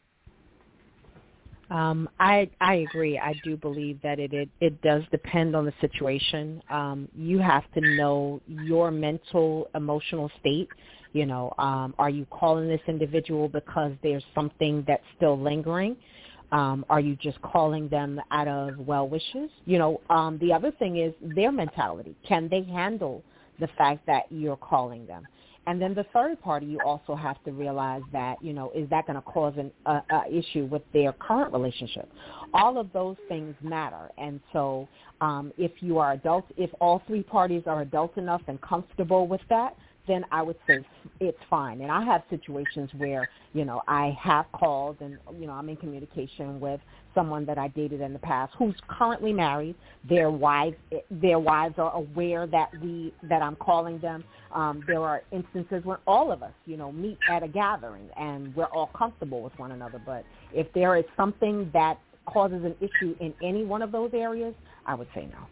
I agree. I do believe that it does depend on the situation. You have to know your mental, emotional state. Are you calling this individual because there's something that's still lingering? Are you just calling them out of well wishes? The other thing is their mentality. Can they handle the fact that you're calling them? And then the third party, you also have to realize that, is that going to cause an issue with their current relationship? All of those things matter. And so if you are adults, if all three parties are adult enough and comfortable with that, then I would say it's fine. And I have situations where, I have called and, I'm in communication with someone that I dated in the past who's currently married. Their wives are aware that I'm calling them. There are instances when all of us, meet at a gathering and we're all comfortable with one another. But if there is something that causes an issue in any one of those areas, I would say no.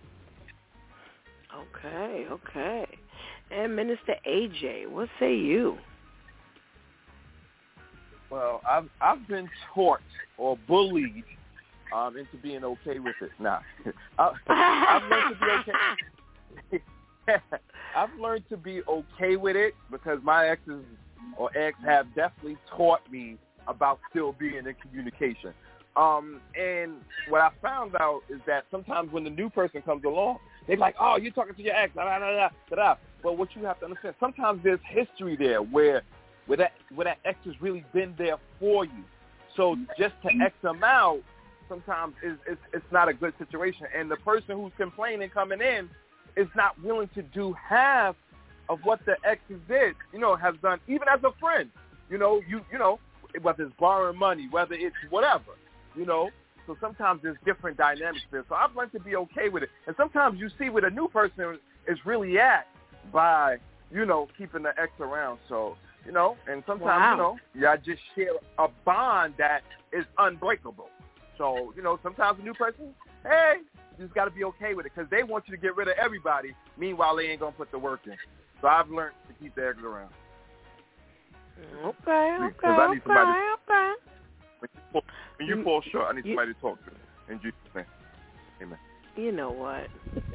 Okay. And Minister AJ, what say you? Well, I've been taught or bullied into being okay with it. Nah, I've learned to be okay. I've learned to be okay with it because my exes or ex have definitely taught me about still being in communication. And what I found out is that sometimes when the new person comes along, they're like, oh, you're talking to your ex, da, da, da, da, da, da. But what you have to understand, sometimes there's history there where that ex has really been there for you. So just to X them out, sometimes it's not a good situation. And the person who's complaining coming in is not willing to do half of what the exes did, has done, even as a friend. You know, whether it's borrowing money, whether it's whatever, So sometimes there's different dynamics there. So I've learned to be okay with it. And sometimes you see where the new person is really at by, keeping the ex around. So, and sometimes, y'all just share a bond that is unbreakable. So, sometimes the new person, hey, you just got to be okay with it because they want you to get rid of everybody. Meanwhile, they ain't going to put the work in. So I've learned to keep the ex around. Okay. When you fall short, I need somebody to talk to. In Jesus' name. Amen. You know what?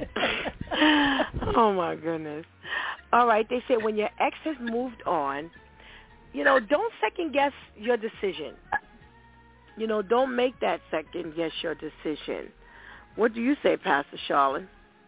Oh, my goodness. All right. They say when your ex has moved on, don't second-guess your decision. Don't make that second-guess your decision. What do you say, Pastor Charlotte?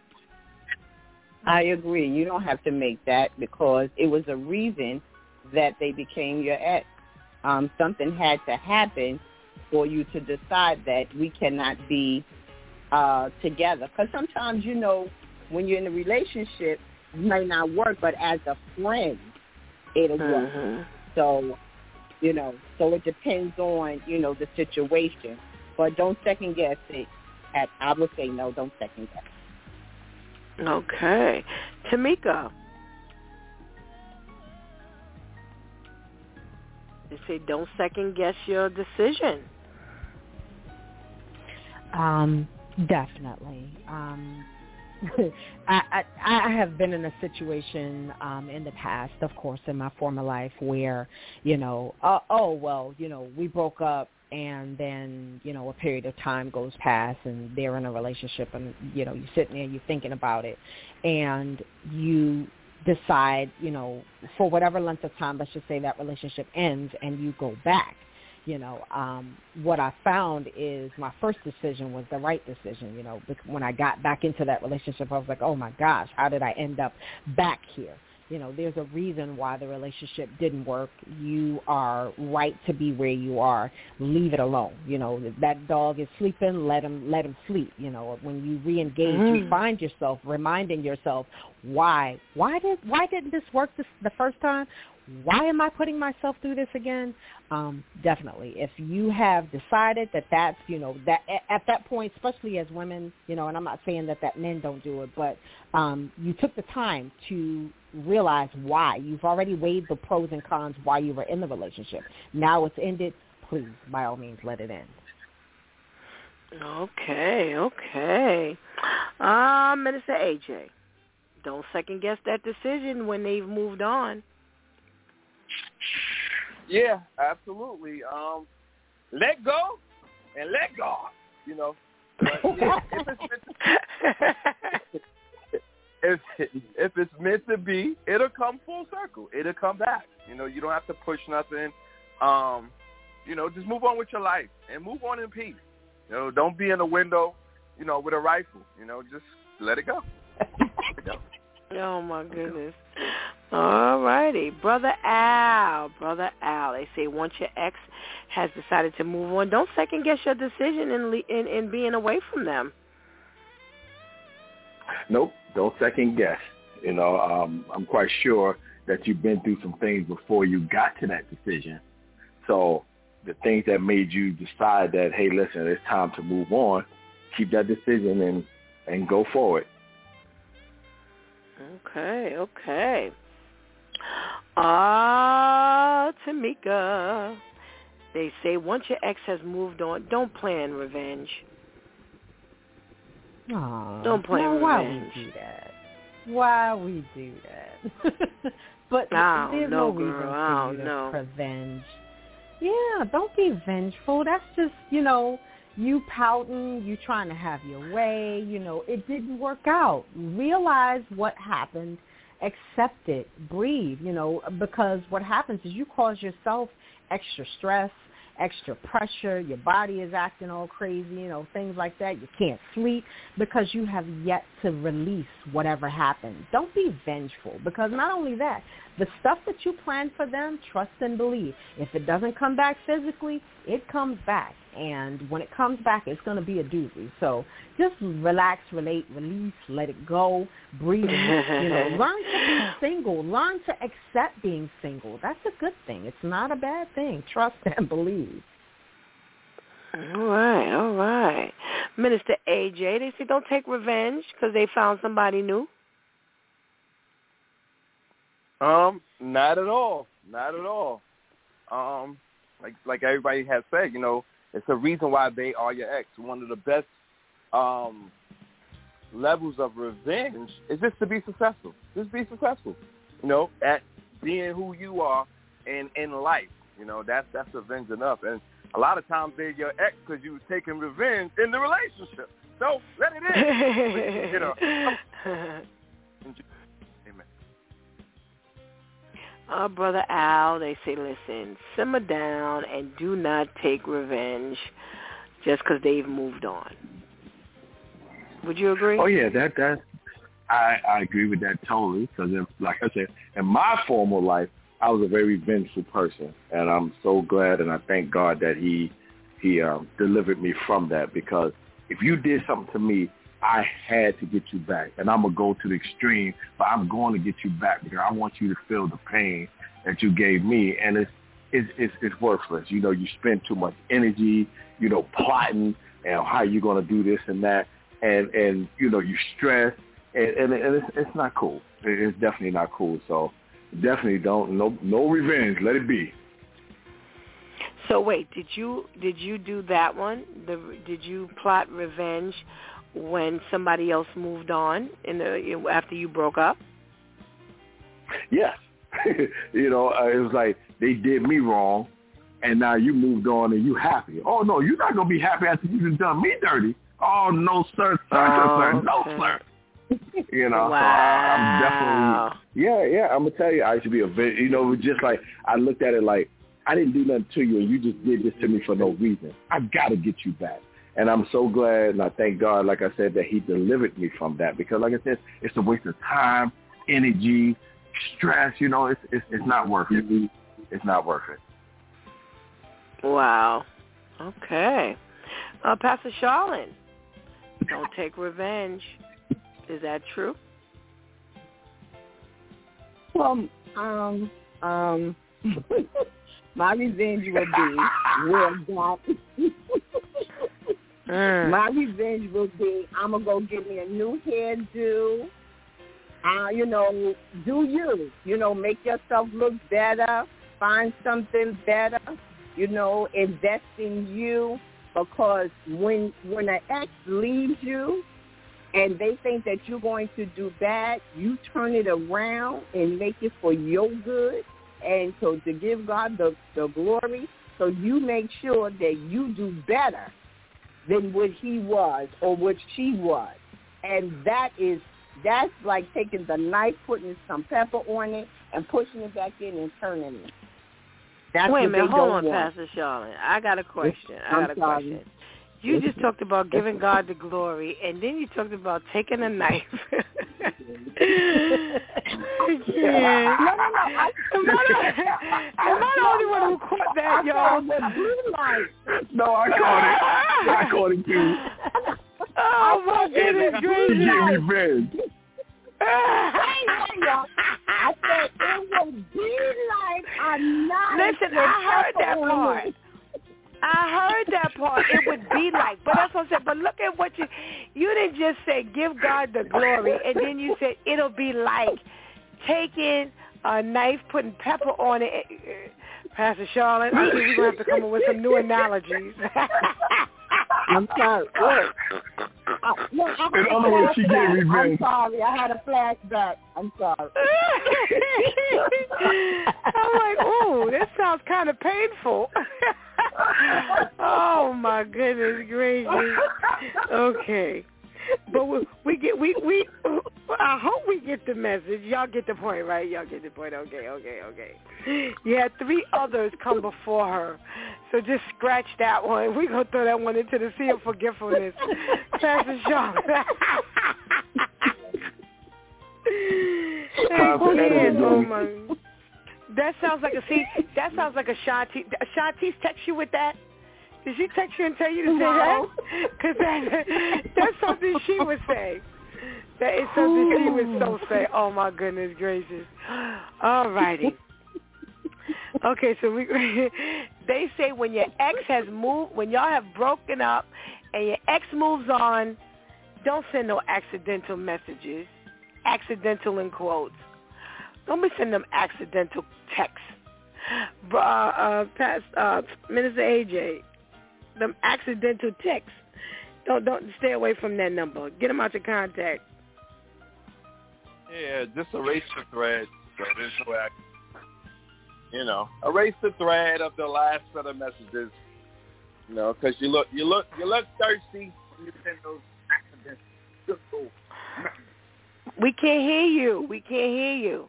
I agree. You don't have to make that because it was a reason that they became your ex. Something had to happen for you to decide that we cannot be together. Because sometimes, when you're in a relationship, it may not work, but as a friend, it'll work. So, so it depends on, the situation. But don't second guess it. I would say no, don't second guess. Okay. Tamika. They say don't second guess your decision. Definitely. I have been in a situation in the past, of course, in my former life where, we broke up and then, a period of time goes past and they're in a relationship and, you're sitting there, you're thinking about it and you decide, for whatever length of time, let's just say that relationship ends and you go back. What I found is my first decision was the right decision. When I got back into that relationship, I was like, oh my gosh, how did I end up back here? There's a reason why the relationship didn't work. You are right to be where you are. Leave it alone. If that dog is sleeping, let him sleep. When you reengage, you find yourself reminding yourself, why didn't this work the first time? Why am I putting myself through this again? Definitely. If you have decided that that's, that at that point, especially as women, and I'm not saying that men don't do it, but you took the time to realize why. You've already weighed the pros and cons why you were in the relationship. Now it's ended. Please, by all means, let it end. Okay. Minister AJ, don't second guess that decision when they've moved on. Yeah, absolutely. Let go and let God, But yeah, if it's meant to be, it'll come full circle. It'll come back. You don't have to push nothing. Just move on with your life and move on in peace. Don't be in a window, with a rifle. Just let it go. Oh, my goodness. All righty. Brother Al. They say once your ex has decided to move on, don't second-guess your decision in being away from them. Nope, don't second-guess. I'm quite sure that you've been through some things before you got to that decision. So the things that made you decide that, hey, listen, it's time to move on, keep that decision and go forward. Okay. Tamika. They say once your ex has moved on, don't plan revenge. Don't plan revenge. Why we do that? But there's no reason for you to revenge. Yeah, don't be vengeful. That's just, you pouting, you trying to have your way, it didn't work out. Realize what happened, accept it, breathe, because what happens is you cause yourself extra stress extra pressure, your body is acting all crazy, things like that. You can't sleep because you have yet to release whatever happened. Don't be vengeful, because not only that, the stuff that you plan for them, trust and believe. If it doesn't come back physically, it comes back. And when it comes back, it's going to be a doozy. So just relax, relate, release, let it go, breathe. Learn to be single. Learn to accept being single. That's a good thing. It's not a bad thing. Trust and believe. All right. Minister AJ, they say don't take revenge because they found somebody new. Not at all. Like everybody has said, it's a reason why they are your ex. One of the best levels of revenge is just to be successful. Just be successful, at being who you are in life. That's revenge enough. And a lot of times they're your ex because you were taking revenge in the relationship. So let it in. Amen. Brother Al, they say, listen, simmer down and do not take revenge just because they've moved on. Would you agree? Oh, yeah, I agree with that totally, because, like I said, in my former life, I was a very vengeful person, and I'm so glad and I thank God that he delivered me from that, because if you did something to me, I had to get you back, and I'm going to go to the extreme, but I'm going to get you back because I want you to feel the pain that you gave me, and it's worthless. You spend too much energy, plotting and how you're going to do this and that, and you stress, and it's not cool. It's definitely not cool, so definitely no revenge. Let it be. So wait, did you do that one? Did you plot revenge when somebody else moved on after you broke up? Yes. It was like they did me wrong, and now you moved on and you happy. Oh, no, you're not going to be happy after you've done me dirty. Oh, no, sir, sir. No, sir. Wow. So I'm definitely, I'm going to tell you, I used to be just like, I looked at it like, I didn't do nothing to you, and you just did this to me for no reason. I got to get you back. And I'm so glad, and I thank God, like I said, that he delivered me from that. Because, like I said, it's a waste of time, energy, stress. It's not worth it. It's not worth it. Wow. Okay. Pastor Charlene, don't take revenge. Is that true? Well, my revenge will be where God. My revenge will be I'm gonna go get me a new hairdo. Do you? Make yourself look better. Find something better. Invest in you, because when an ex leaves you and they think that you're going to do bad, you turn it around and make it for your good, and so to give God the glory. So you make sure that you do better than what he was or what she was. And that's like taking the knife, putting some pepper on it, and pushing it back in and turning it. That's Wait a what minute, they hold don't on, want. Pastor Charlene. I got a question. Sorry. You just talked about giving God the glory, and then you talked about taking a knife. Yeah. No. Am I the only one who caught that, y'all? No, I caught it. I caught it too. Oh, my goodness gracious. He gave revenge. I said it will be like a knife. Listen, I heard that part. It would be like, but that's what I said. But look at what you didn't just say, give God the glory, and then you said it'll be like taking a knife, putting pepper on it. Pastor Charlotte, I think we're going to have to come up with some new analogies. I'm sorry. In other words, she gave revenge. I'm sorry. I had a flashback. I'm sorry. I'm like, ooh, this sounds kind of painful. Oh, my goodness gracious. Okay. But we I hope we get the message. Y'all get the point, right? Y'all get the point. Okay. You had 3 others come before her. So just scratch that one. We're going to throw that one into the sea of forgetfulness. Pastor Shaw. Oh my. That sounds like a Shantice. Shantice text you with that? Did she text you and tell you to say that? Because that's something she would say. That is something she would so say. Oh my goodness gracious. All righty. Okay, so they say when your ex has moved, when y'all have broken up and your ex moves on, don't send no accidental messages. Accidental in quotes. Don't be sending them accidental texts. Minister AJ, them accidental texts. Don't stay away from that number. Get them out your contact. Yeah, just erase the thread. So there's no erase the thread of the last set of messages. Because you look thirsty when you send those accidental messages. We can't hear you.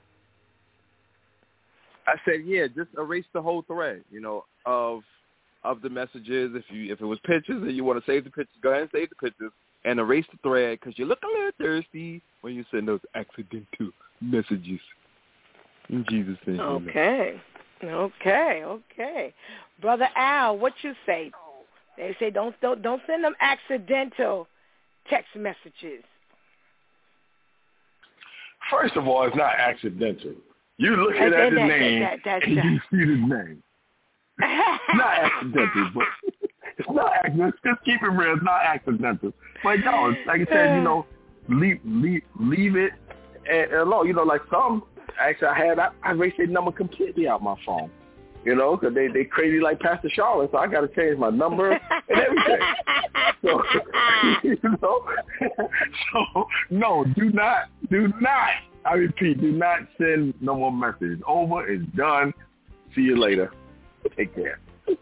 I said, yeah, just erase the whole thread, of the messages. If it was pictures and you want to save the pictures, go ahead and save the pictures and erase the thread because you look a little thirsty when you send those accidental messages. In Jesus' name. Okay. Brother Al, what you say? They say don't send them accidental text messages. First of all, it's not accidental. You look at the name and you see the name. It's not accidental, but it's not accidental. Just keep it real. It's not accidental. But no, like I said, leave it alone. Like some, actually, I erased their number completely out my phone. Because they crazy like Pastor Charlotte, so I got to change my number and everything. So, no, do not. I repeat, do not send no more messages. Over, it's done. See you later. Take care.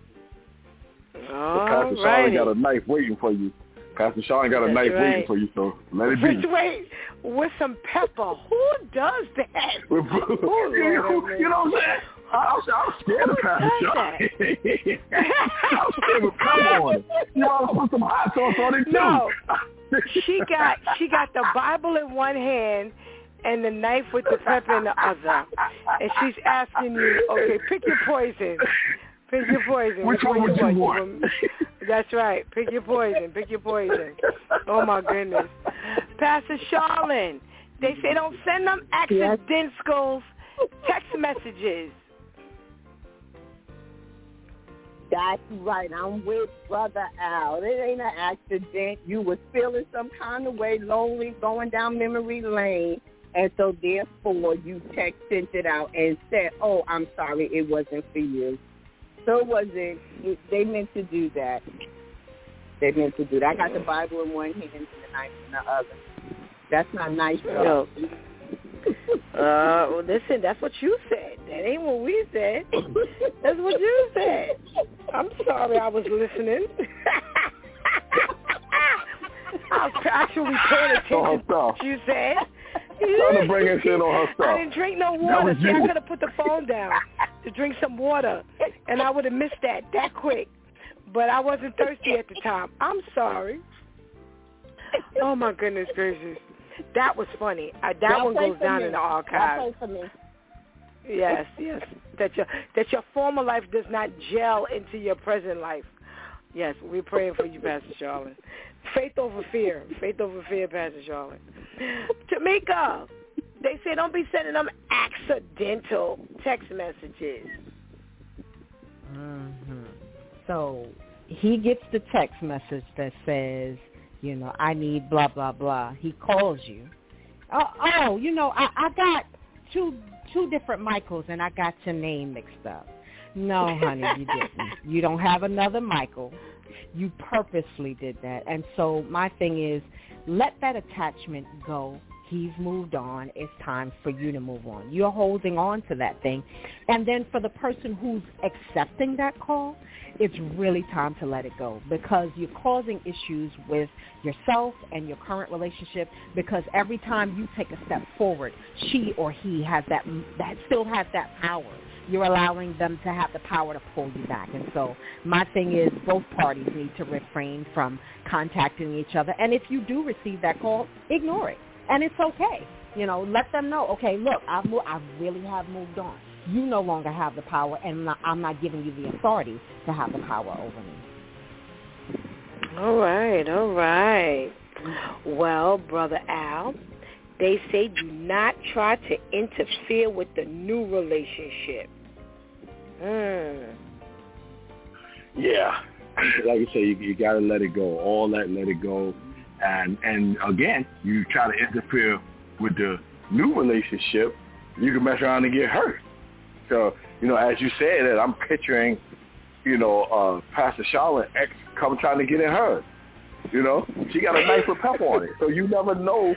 Pastor Charlotte got a knife waiting for you. Waiting for you, so let it be. Wait, with some pepper. Who does that? You know what I'm saying? I'm scared of Pastor Charlotte. I'm scared with pepper on it. I'll put some hot sauce on it too. No, she got the Bible in one hand and the knife with the pepper in the other, and she's asking you, okay, pick your poison. Pick your poison. Which one would you want? That's right. Pick your poison. Oh, my goodness. Pastor Charlene, they say don't send them accidental text messages. That's right. I'm with Brother Al. It ain't an accident. You was feeling some kind of way, lonely, going down memory lane. And so, therefore, you sent it out and said, oh, I'm sorry, it wasn't for you. So it wasn't. They meant to do that. I got the Bible in one hand and the knife in the other. That's not nice. No. Well, listen, that's what you said. That ain't what we said. That's what you said. I'm sorry I was listening. I was actually paying attention to what you said. Trying to bring us in on her stuff. I didn't drink no water. See, I could have put the phone down to drink some water, and I would have missed that quick. But I wasn't thirsty at the time. I'm sorry. Oh, my goodness gracious. That was funny. That one goes down in the archives. Yes. That your former life does not gel into your present life. Yes, we're praying for you, Pastor Charlotte. Faith over fear, Pastor Charlotte. Tamika, they say don't be sending them accidental text messages. Mm-hmm. So he gets the text message that says, I need blah, blah, blah. He calls you. I got two different Michaels and I got your name mixed up. No, honey, you didn't. You don't have another Michael. You purposely did that. And so my thing is, let that attachment go. He's moved on. It's time for you to move on. You're holding on to that thing. And then for the person who's accepting that call, it's really time to let it go, because you're causing issues with yourself and your current relationship, because every time you take a step forward, she or he has that still has that power. You're allowing them to have the power to pull you back. And so my thing is, both parties need to refrain from contacting each other. And if you do receive that call, ignore it. And it's okay. Let them know, okay, look, I really have moved on. You no longer have the power, and I'm not giving you the authority to have the power over me. All right. Well, Brother Al, they say do not try to interfere with the new relationship. Yeah. Like you say, you got to let it go. All that, let it go. And again, you try to interfere with the new relationship, you can mess around and get hurt. So, as you said, that I'm picturing, Pastor Charlotte ex come trying to get in her. She got a knife with pepper on it. So you never know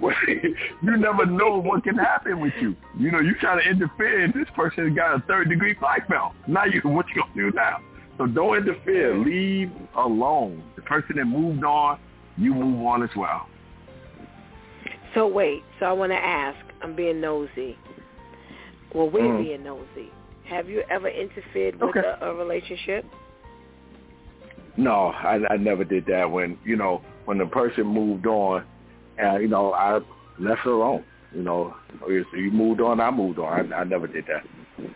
what can happen with you. You trying to interfere, and this person has got a 3rd-degree black belt. Now what you gonna do now? So don't interfere. Leave alone. The person that moved on, you move on as well. So wait. So I want to ask. I'm being nosy. Well, we're being nosy. Have you ever interfered with a relationship? No, I never did that. When the person moved on, I left her alone. You moved on, I moved on. I never did that.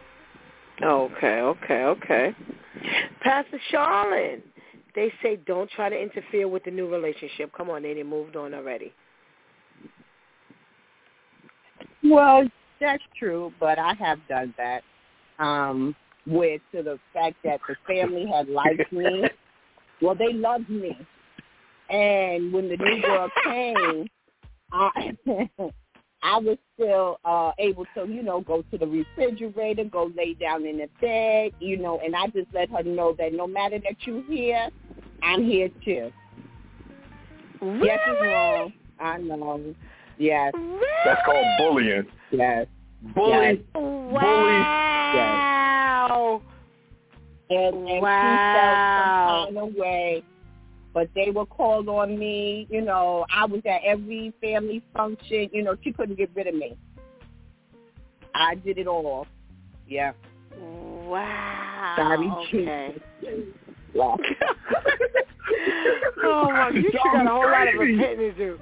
Okay. Pastor Charlene, they say don't try to interfere with the new relationship. Come on, they done moved on already. Well, that's true, but I have done that with to the fact that the family had liked me. Well, they loved me. And when the new girl came, I was still able to, go to the refrigerator, go lay down in the bed, and I just let her know that no matter that you're here, I'm here too. Really? Yes, it's wrong. I know. Yes. Really? That's called bullying. Yes. Bully. Yes. Wow. Yes. And she felt some kind of way, but they would call on me. I was at every family function. She couldn't get rid of me. I did it all. Yeah. Wow. Sorry, okay. Yeah. Oh, my, you sure got a whole lot of repenting to do.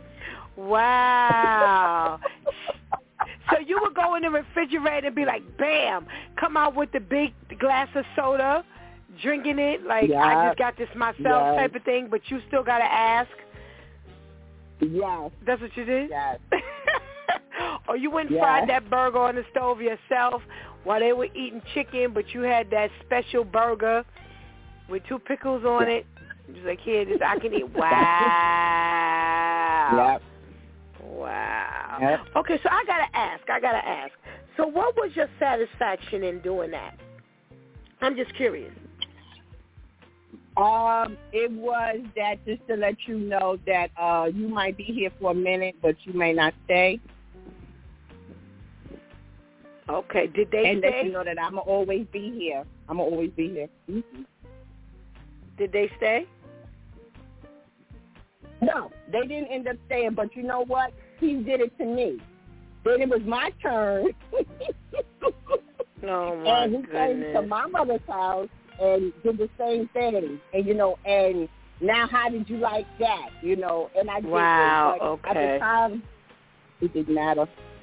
Wow. So you would go in the refrigerator and be like, bam, come out with the big glass of soda, drinking it, like, I just got this myself type of thing, but you still got to ask? Yes. That's what you did? Yes. Or you went and fried that burger on the stove yourself while they were eating chicken, but you had that special burger with 2 pickles on it. Just like, here, this I can eat. Wow. Yep. Wow. Yep. Okay, so I gotta ask. So what was your satisfaction in doing that? I'm just curious. It was that just to let you know that you might be here for a minute, but you may not stay. Okay. Did they and stay? And let you know that I'm going to always be here. Mm-hmm. Did they stay? No, they didn't end up staying, but you know what? He did it to me. Then it was my turn. Oh, my and he came to my mother's house and did the same thing. And, and now how did you like that? And I did it. But okay. At the time, it didn't matter.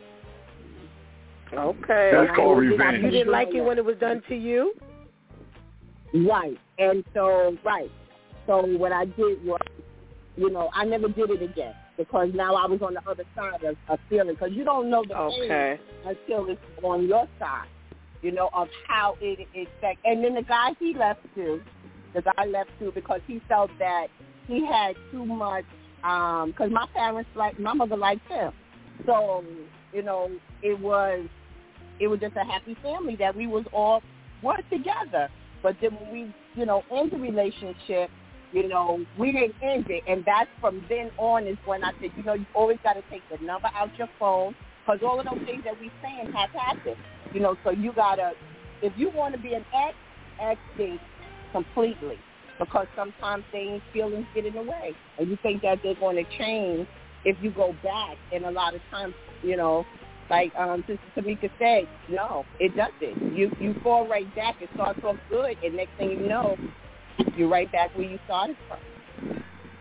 Okay. That's called revenge. You didn't like it when it was done to you? Right. And so, So what I did was, I never did it again because now I was on the other side of feeling, because you don't know the pain until it's on your side, of how it affects. And then the guy left too because he felt that he had too much, because my mother liked him. So, it was just a happy family that we was all work together. But then when we, end the relationship, You know, we didn't end it. And that's from then on is when I said, you know, you always got to take the number out your phone because all of those things that we're saying have happened. You know, so you got to, if you want to be an ex, exit completely because sometimes feelings get in the way. And you think that they're going to change if you go back. And a lot of times, you know, like Sister Tamika said, no, it doesn't. You fall right back. It starts off good, and next thing you know, you're right back where you started from.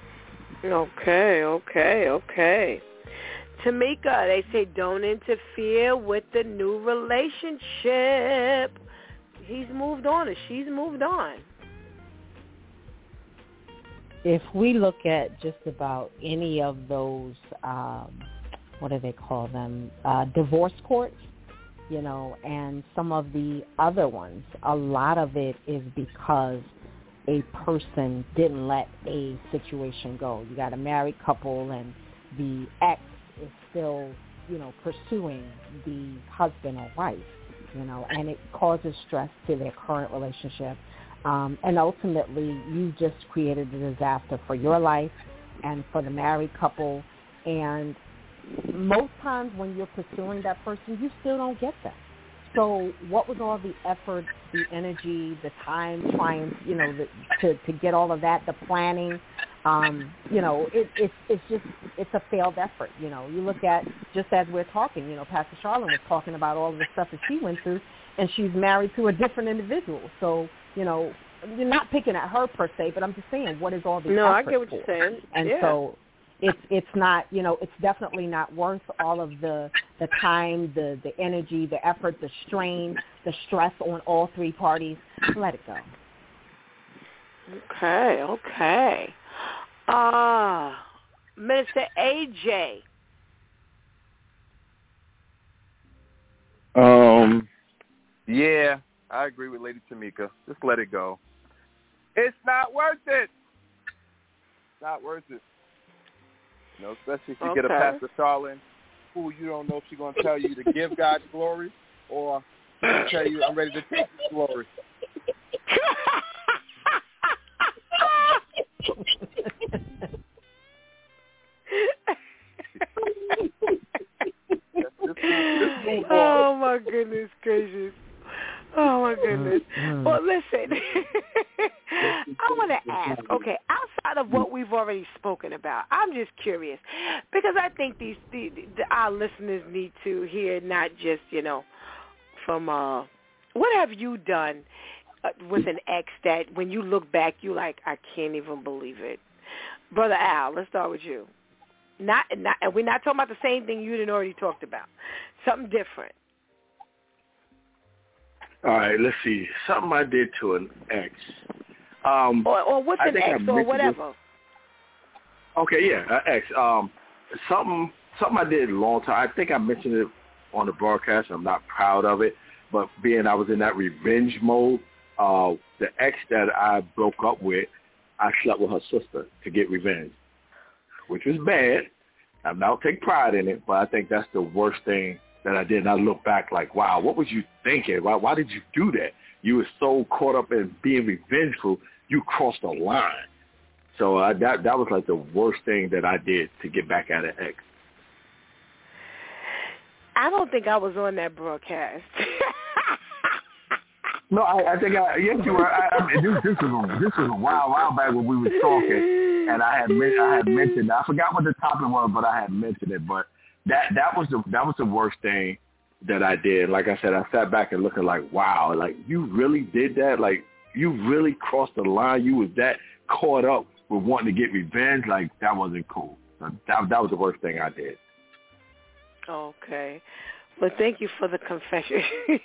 Okay. Tamika, they say don't interfere with the new relationship. He's moved on and she's moved on. If we look at just about any of those, what do they call them, divorce courts, you know, and some of the other ones, a lot of it is because a person didn't let a situation go. You got a married couple and the ex is still, you know, pursuing the husband or wife, you know, and it causes stress to their current relationship. And ultimately, you just created a disaster for your life and for the married couple. And most times when you're pursuing that person, you still don't get them. So what was all the effort, the energy, the time trying, you know, to get all of that, the planning? You know, it's a failed effort. You know, you look at, just as we're talking, you know, Pastor Charlotte was talking about all of the stuff that she went through, and she's married to a different individual. So, you know, you're not picking at her per se, but I'm just saying, what is all the effort? No, I get what you're saying. And so it's not, you know, it's definitely not worth all of the time, the energy, the effort, the strain, the stress on all three parties. Let it go. Okay. Minister AJ. Yeah, I agree with Lady Tamika. Just let it go. It's not worth it. Not worth it. You know, especially if you get a Pastor Charlene who you don't know if she's going to tell you to give God glory or tell you I'm ready to take His glory. Oh my goodness gracious. Oh my goodness. Well, listen, I want to ask, okay, outside of what we've already spoken about, I'm just curious because I think our listeners need to hear not just, you know, from what have you done with an ex that when you look back, you like, I can't even believe it. Brother Al, let's start with you. And we're not talking about the same thing you didn't already talked about. Something different. All right, let's see. Something I did to an ex. Or with an ex or whatever. This. Okay, yeah, an ex. Something I did a long time. I think I mentioned it on the broadcast. I'm not proud of it, but being I was in that revenge mode, the ex that I broke up with, I slept with her sister to get revenge, which was bad. I don't take pride in it, but I think that's the worst thing that I did. And I look back like, wow, what was you thinking? Why did you do that? You were so caught up in being revengeful, you crossed the line. So that was like the worst thing that I did to get back at an ex. I don't think I was on that broadcast. No, I think yes, you were. This was a while back when we were talking, and I had mentioned. I forgot what the topic was, but I had mentioned it. But that was the worst thing that I did. Like I said, I sat back and looking like, wow, like you really did that. Like you really crossed the line. You was that caught up with wanting to get revenge. Like that wasn't cool. So that was the worst thing I did. Okay. Well, thank you for the confession.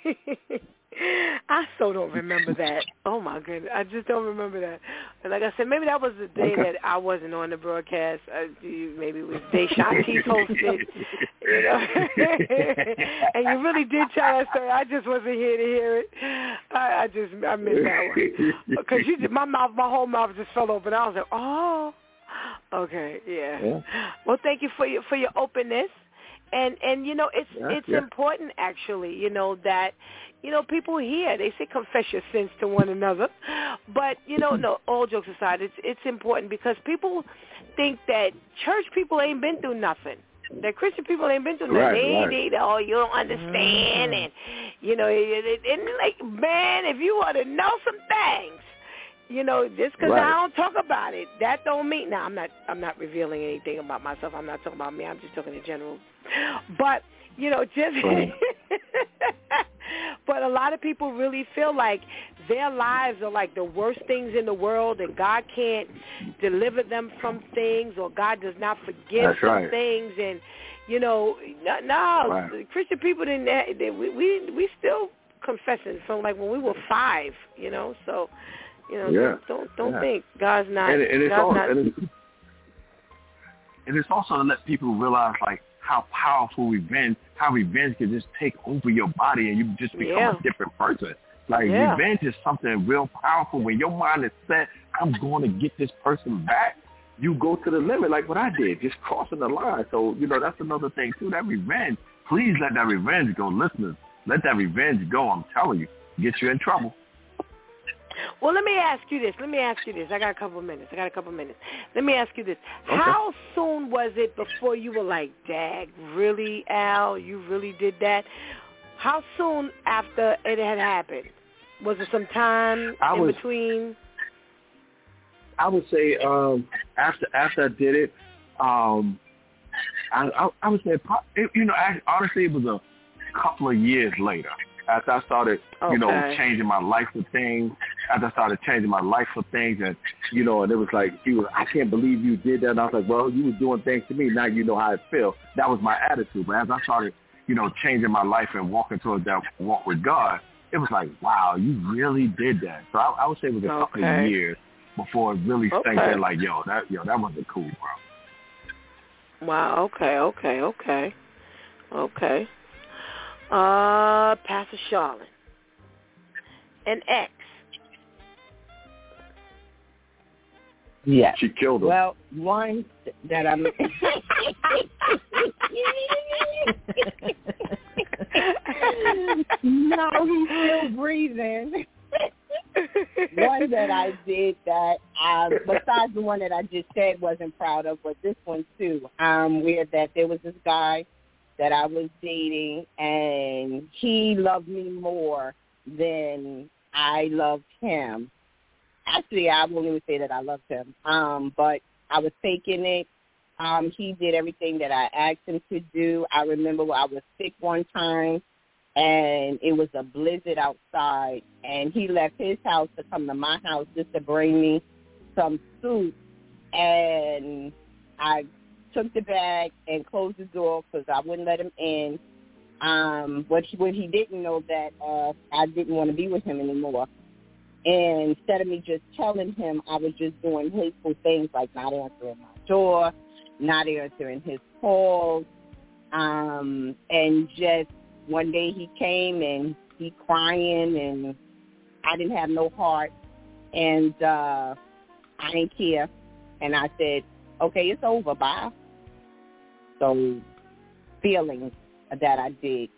I so don't remember that. Oh, my goodness. I just don't remember that. And like I said, maybe that was the day that I wasn't on the broadcast. Maybe it was the day Shantice hosted. You know? And you really did tell that story. I just wasn't here to hear it. I missed that one. Because my whole mouth just fell open. I was like, oh. Okay, yeah. Well, thank you for your openness. And you know, it's important actually, you know, that, you know, people hear, they say confess your sins to one another. But, you know, no, all jokes aside, it's important because people think that church people ain't been through nothing. That Christian people ain't been through nothing. They oh, you don't understand. And, you know, and like, man, if you want to know some things, you know, just because I don't talk about it, that don't mean. Now, I'm not revealing anything about myself. I'm not talking about me. I'm just talking in general. But, you know, just but a lot of people really feel like their lives are like the worst things in the world, and God can't deliver them from things, or God does not forgive some things. And, you know, no, Christian people didn't. We still confessing from like when we were 5, you know. So, you know, don't think God's not. And it's also to let people realize like how powerful how revenge can just take over your body and you just become a different person. Like revenge is something real powerful. When your mind is set, I'm going to get this person back, you go to the limit like what I did, just crossing the line. So, you know, that's another thing too, that revenge. Please let that revenge go. Listeners, let that revenge go. I'm telling you, get you in trouble. Well, let me ask you this. I got a couple of minutes. Let me ask you this. Okay. How soon was it before you were like, dag, really, Al, you really did that? How soon after it had happened? Was it some time between? I would say after I did it, I would say, you know, honestly, it was a couple of years later. After I started, you know, changing my life for things, and, you know, and it was like, I can't believe you did that. And I was like, well, you were doing things to me. Now you know how it feels. That was my attitude. But as I started, you know, changing my life and walking towards that walk with God, it was like, wow, you really did that. So I would say it was a couple of years before it really sank in like, that wasn't cool, bro. Wow, okay. Pastor Charlotte, an ex. Yeah. She killed him. Well, one that I'm... No, he's still breathing. One that I did that, besides the one that I just said wasn't proud of, but this one too, where that there was this guy that I was dating, and he loved me more than I loved him. Actually, I won't even say that I loved him, but I was faking it. He did everything that I asked him to do. I remember I was sick one time, and it was a blizzard outside, and he left his house to come to my house just to bring me some soup, and I took the bag and closed the door because I wouldn't let him in. What he didn't know that I didn't want to be with him anymore. And instead of me just telling him, I was just doing hateful things like not answering my door, not answering his calls. And just one day he came and he crying, and I didn't have no heart, and I didn't care. And I said, okay, it's over, bye. So feelings that I did.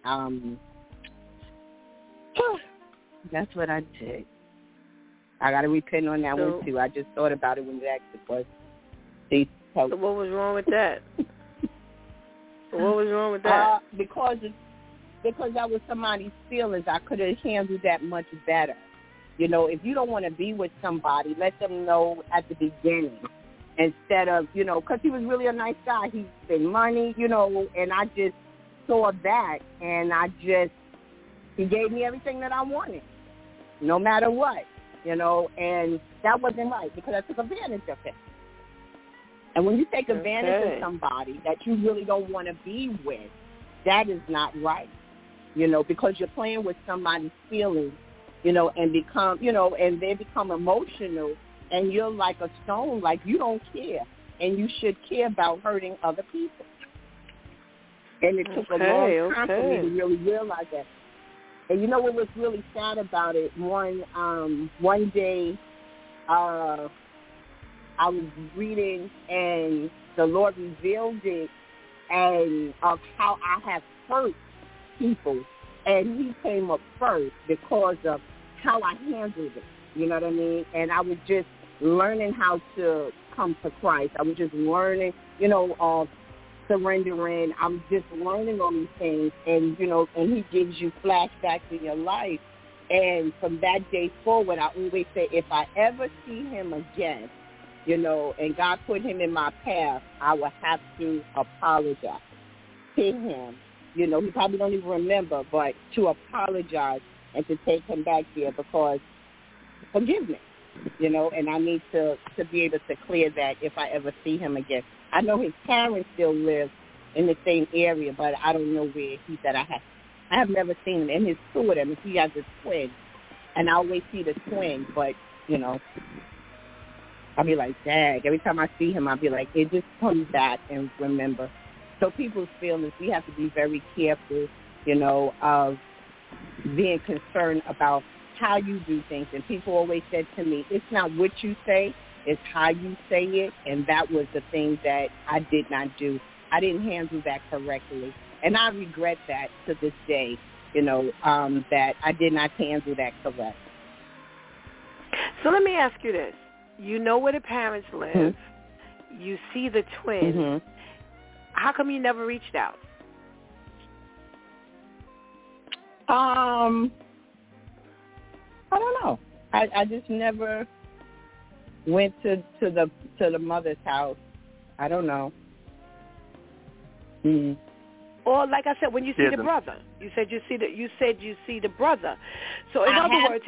That's what I did. I got to repent on that one, too. I just thought about it when you asked the question. So what was wrong with that? What was wrong with that? Because that was somebody's feelings. I could have handled that much better. You know, if you don't want to be with somebody, let them know at the beginning. Instead of, you know, because he was really a nice guy. He spent money, you know, and I just saw that, and he gave me everything that I wanted, no matter what, you know, and that wasn't right because I took advantage of it. And when you take advantage of somebody that you really don't want to be with, that is not right, you know, because you're playing with somebody's feelings, you know, and they become emotional. And you're like a stone, like you don't care. And you should care about hurting other people. And it took a long time for me to really realize that. And you know what was really sad about it? One day I was reading, and the Lord revealed it and of how I have hurt people. And he came up first because of how I handled it. You know what I mean? And I was just learning how to come to Christ. I was just learning, surrendering. I'm just learning all these things. And, and he gives you flashbacks in your life. And from that day forward, I always say, if I ever see him again, and God put him in my path, I will have to apologize to him. He probably don't even remember, but to apologize and to take him back there because forgive me, and I need to be able to clear that if I ever see him again. I know his parents still live in the same area, but I don't know where he's at. I have never seen him, and his two of them, he has a twin, and I always see the twin, but, I'll be like, dang, every time I see him, I'll be like, it just comes back and remember. So people's feelings, we have to be very careful, of being concerned about how you do things. And people always said to me, it's not what you say, it's how you say it. And that was the thing that I did not do. I didn't handle that correctly. And I regret that to this day, that I did not handle that correct. So let me ask you this. You know where the parents live. Mm-hmm. You see the twins. Mm-hmm. How come you never reached out? I don't know. I just never went to the mother's house. I don't know. Mm. Or like I said, when you see the brother, you said you see the brother. So in other words,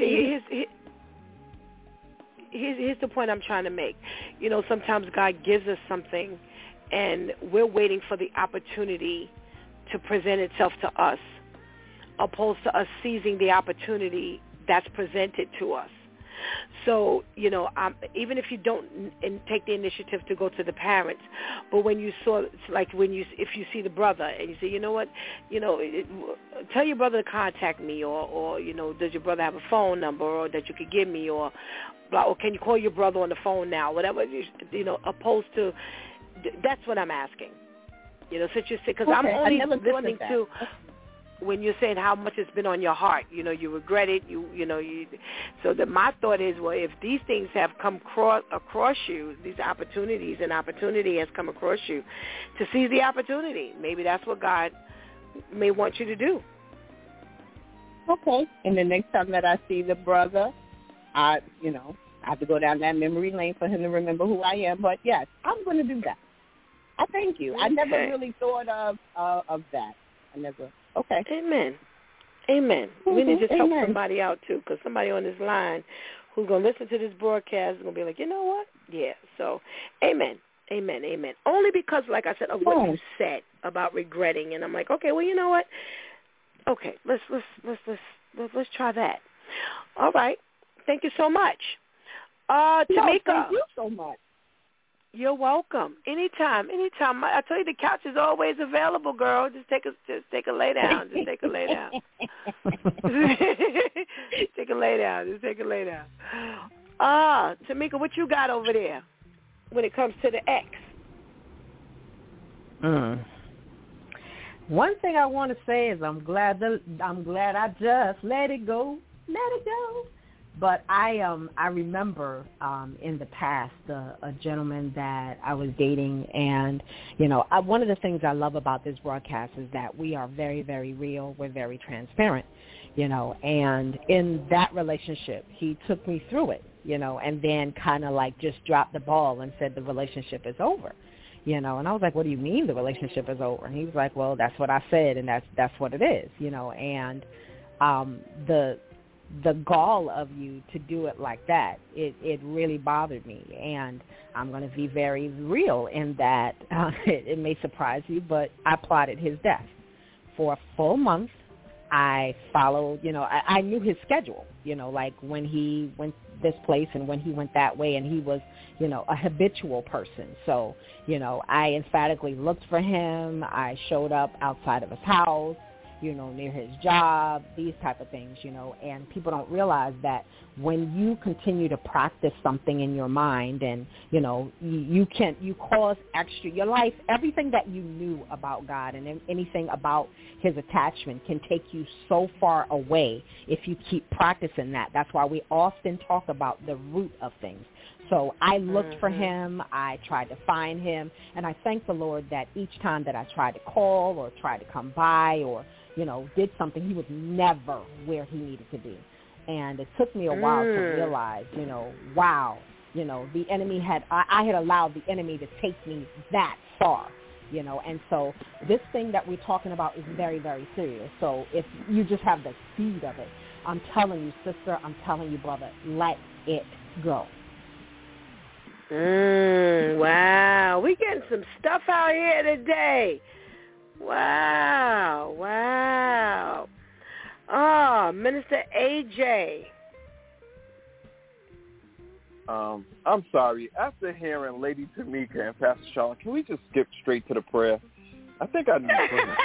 here's the point I'm trying to make. Sometimes God gives us something, and we're waiting for the opportunity to present itself to us, opposed to us seizing the opportunity that's presented to us. So, even if you don't take the initiative to go to the parents, but when you if you see the brother and you say, you know what, tell your brother to contact me, or does your brother have a phone number, or that you could give me, or can you call your brother on the phone now, whatever, opposed to, that's what I'm asking. Since you say, because I'm only listening to when you're saying how much it's been on your heart, you regret it, so that my thought is, well, if these things have come across you, these opportunities, an opportunity has come across you, to seize the opportunity. Maybe that's what God may want you to do. Okay. And the next time that I see the brother, I have to go down that memory lane for him to remember who I am. But yes, I'm going to do that. I thank you. Okay. I never really thought of that. I never. Okay. Amen. Mm-hmm. We need to just help somebody out, too, because somebody on this line who's going to listen to this broadcast is going to be like, you know what? Yeah. So, amen. Only because, like I said, of what you said about regretting. And I'm like, okay, well, you know what? Okay, let's try that. All right. Thank you so much. Tamika. Thank you so much. You're welcome. Anytime. I tell you, the couch is always available, girl. Just take a lay down. Take a lay down. Tamika, what you got over there when it comes to the ex? One thing I want to say is I'm glad I just let it go. But I remember in the past a gentleman that I was dating, and one of the things I love about this broadcast is that we are very, very real. We're very transparent, and in that relationship, he took me through it, and then kind of like just dropped the ball and said the relationship is over. And I was like, what do you mean the relationship is over? And he was like, well, that's what I said, and that's what it is, and the gall of you to do it like that, it really bothered me. And I'm going to be very real in that it may surprise you, but I plotted his death. For a full month, I followed, I knew his schedule, like when he went this place and when he went that way, and he was, a habitual person. So, I emphatically looked for him. I showed up outside of his house. near his job, these type of things, and people don't realize that when you continue to practice something in your mind and, you cause extra, your life, everything that you knew about God and anything about his attachment can take you so far away if you keep practicing that. That's why we often talk about the root of things. So I looked for him, I tried to find him, and I thank the Lord that each time that I tried to call or tried to come by or, did something, he was never where he needed to be. And it took me a while to realize, wow, the enemy I had allowed the enemy to take me that far, and so this thing that we're talking about is very, very serious. So if you just have the seed of it, I'm telling you, sister, I'm telling you, brother, let it go. Wow. We getting some stuff out here today. Wow. Oh, Minister AJ. I'm sorry. After hearing Lady Tamika and Pastor Sean, can we just skip straight to the prayer? I think I need prayer.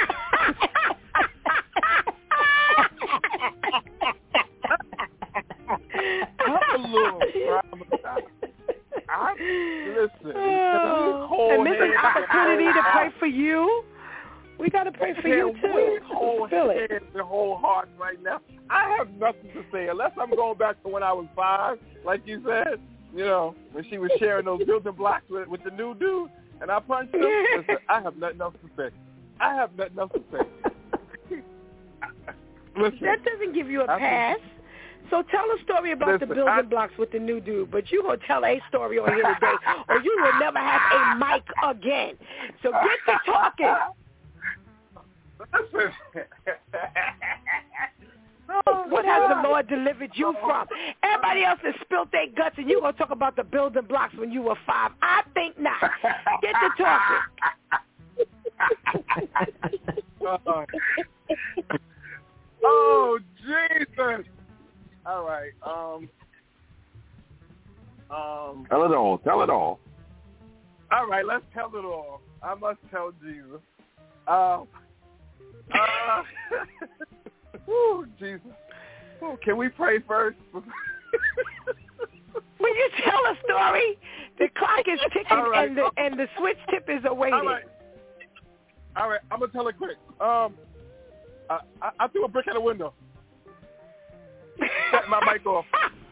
I'm a little traumatized. Listen. And this is an opportunity to pray for you. We got to pray for you, too. We hold hands and hold hearts right now. I have nothing to say unless I'm going back to when I was 5, like you said, when she was sharing those building blocks with the new dude, and I punched him. Listen, I have nothing else to say. Listen, that doesn't give you a pass. So tell a story about the building blocks with the new dude, but you're going to tell a story on here today, or you will never have a mic again. So get to talking. Listen. What has the Lord delivered you from? Everybody else has spilled their guts, and you're going to talk about the building blocks when you were 5. I think not. Get to talking. Oh, Jesus. All right. Tell it all. All right, let's tell it all. I must tell Jesus. Jesus. Can we pray first? When you tell a story, the clock is ticking and the switch tip is awaiting. All right, I'm gonna tell it quick. I threw a brick at a window. Set my mic off.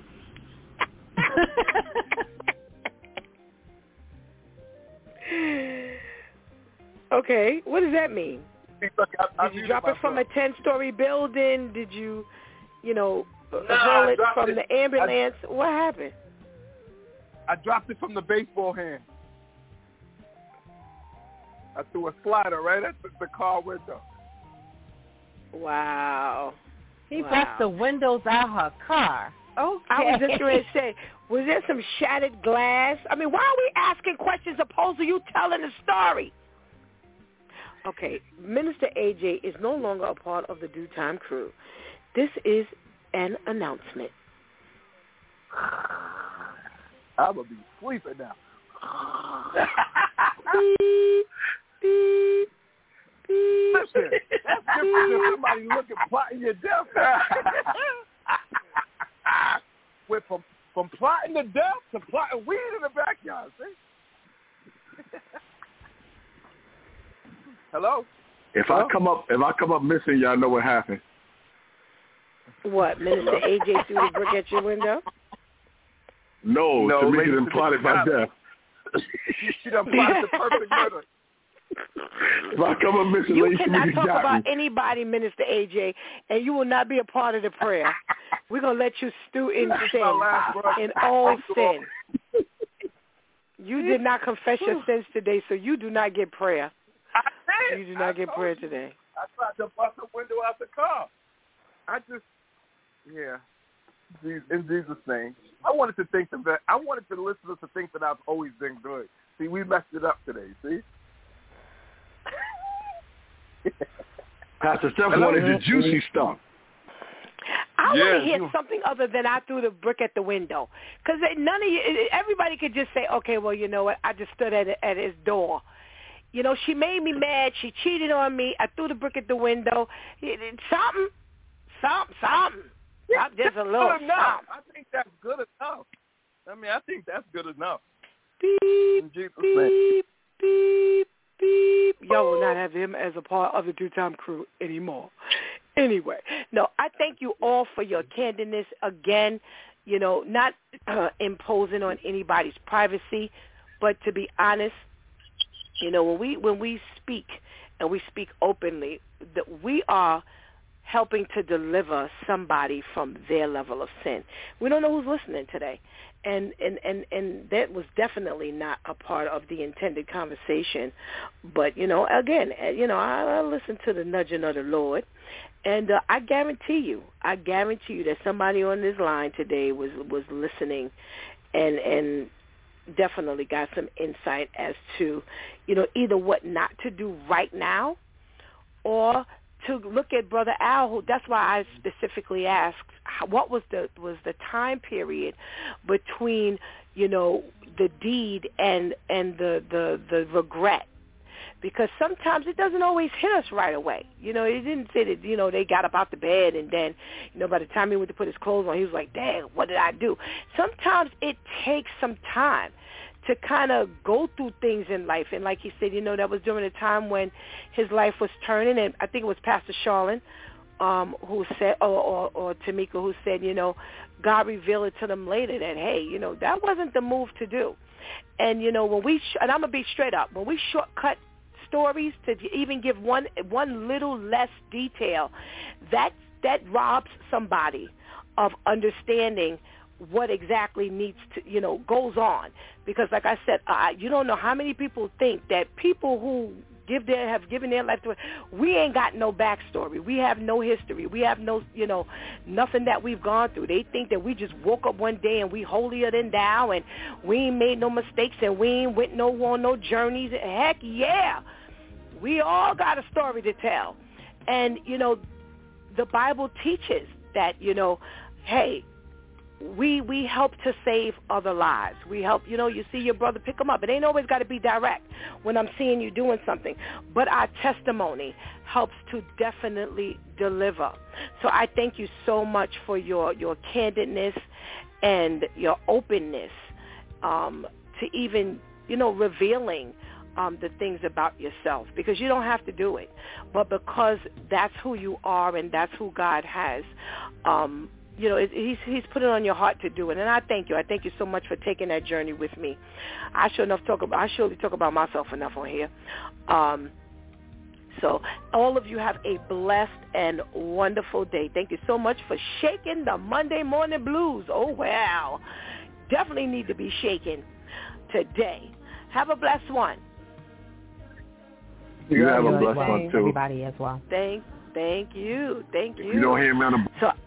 Okay, what does that mean? Did you drop it from a 10-story building? Did you, hurl it from the ambulance? What happened? I dropped it from the baseball hand. I threw a slider right at the car window. Wow. He broke the windows out her car. Okay. I was just going to say, was there some shattered glass? I mean, why are we asking questions opposed to you telling the story? Okay, Minister AJ is no longer a part of the Due Time crew. This is an announcement. I'm going to be sleeping now. Beep, beep, beep. Listen, that's different than somebody looking, plotting your death. Went from plotting the death to plotting weed in the backyard, see? Hello? If I come up missing, y'all know what happened. What, Minister AJ threw the brick at your window? No, Tamika done plotted my death. She done plotted the perfect murder. If I come up missing, you cannot talk about anybody, Minister AJ, and you will not be a part of the prayer. We're going to let you stew in sin, in old sin. You did not confess your sins today, so you do not get prayer. You do not get prayer today. I tried to bust a window out the car. In Jesus' name. I wanted the listeners to think that I've always been good. See, we messed it up today, see? Pastor Steph wanted the juicy stuff. I want to hear something other than I threw the brick at the window. Because everybody could just say, okay, well, you know what, I just stood at his door. You know, she made me mad. She cheated on me. I threw the brick at the window. Something. Just a little something. I think that's good enough. I mean, I think that's good enough. Beep, beep, beep, beep. Y'all will not have him as a part of the two-time crew anymore. Anyway, no, I thank you all for your candidness. Again, you know, not imposing on anybody's privacy, but to be honest, you know, when we speak and we speak openly, that we are helping to deliver somebody from their level of sin. We don't know who's listening today. And that was definitely not a part of the intended conversation. But, you know, again, you know, I listen to the nudging of the Lord. And I guarantee you that somebody on this line today was listening and definitely got some insight as to, you know, either what not to do right now or to look at Brother Al, who that's why I specifically asked what was the time period between, you know, the deed and the regret. Because sometimes it doesn't always hit us right away. You know, it didn't say that, you know, they got up out the bed and then, you know, by the time he went to put his clothes on, he was like, dang, what did I do? Sometimes it takes some time to kind of go through things in life. And like he said, you know, that was during a time when his life was turning. And I think it was Pastor Charlene who said, or Tamika who said, you know, God revealed it to them later that, hey, you know, that wasn't the move to do. And, you know, when and I'm going to be straight up, when we shortcut stories to even give one little less detail, that robs somebody of understanding what exactly needs to, you know, goes on. Because like I said, you don't know how many people think that people who have given their life to it, we ain't got no backstory. We have no history. We have no, you know, nothing that we've gone through. They think that we just woke up one day and we holier than thou and we ain't made no mistakes and we ain't went on no journeys. Heck yeah. We all got a story to tell. And, you know, the Bible teaches that, you know, hey, we help to save other lives. We help, you know, you see your brother, pick him up. It ain't always got to be direct when I'm seeing you doing something. But our testimony helps to definitely deliver. So I thank you so much for your candidness and your openness to even, you know, revealing the things about yourself, because you don't have to do it. But because that's who you are and that's who God has, you know, he's put it on your heart to do it, and I thank you. I thank you so much for taking that journey with me. I surely talk about myself enough on here. So all of you have a blessed and wonderful day. Thank you so much for shaking the Monday morning blues. Oh, wow. Definitely need to be shaken today. Have a blessed one. You have a blessed one, too. Everybody as well. Thank you. If you don't hear me on the... So,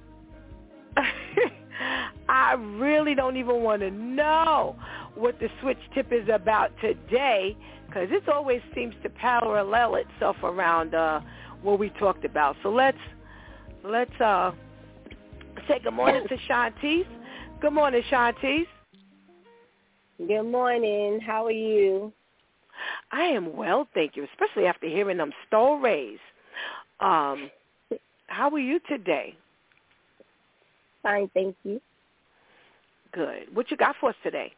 I really don't even want to know what the switch tip is about today, because it always seems to parallel itself around what we talked about. So let's say good morning to Shantice. Good morning, Shantice. Good morning. How are you? I am well, thank you, especially after hearing them stories. How are you today? Fine, thank you. Good. What you got for us today?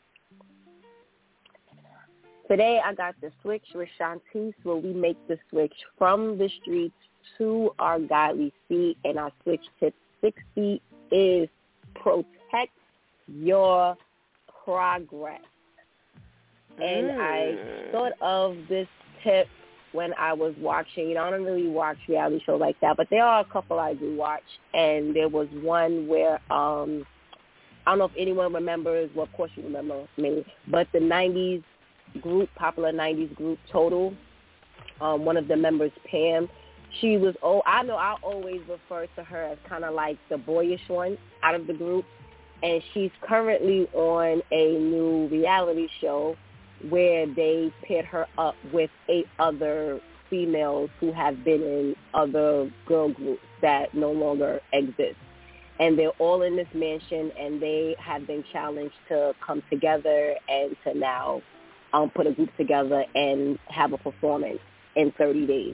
Today I got the switch with Shantice, where we make the switch from the streets to our godly seat. And our switch tip 60 is protect your progress. And I thought of this tip when I was watching, you know, I don't really watch reality shows like that, but there are a couple I do watch. And there was one where, I don't know if anyone remembers, well, of course you remember me, but the 90s group, popular 90s group, Total, one of the members, Pam, she was, I know I always refer to her as kind of like the boyish one out of the group. And she's currently on a new reality show where they paired her up with 8 other females who have been in other girl groups that no longer exist. And they're all in this mansion, and they have been challenged to come together and to now put a group together and have a performance in 30 days.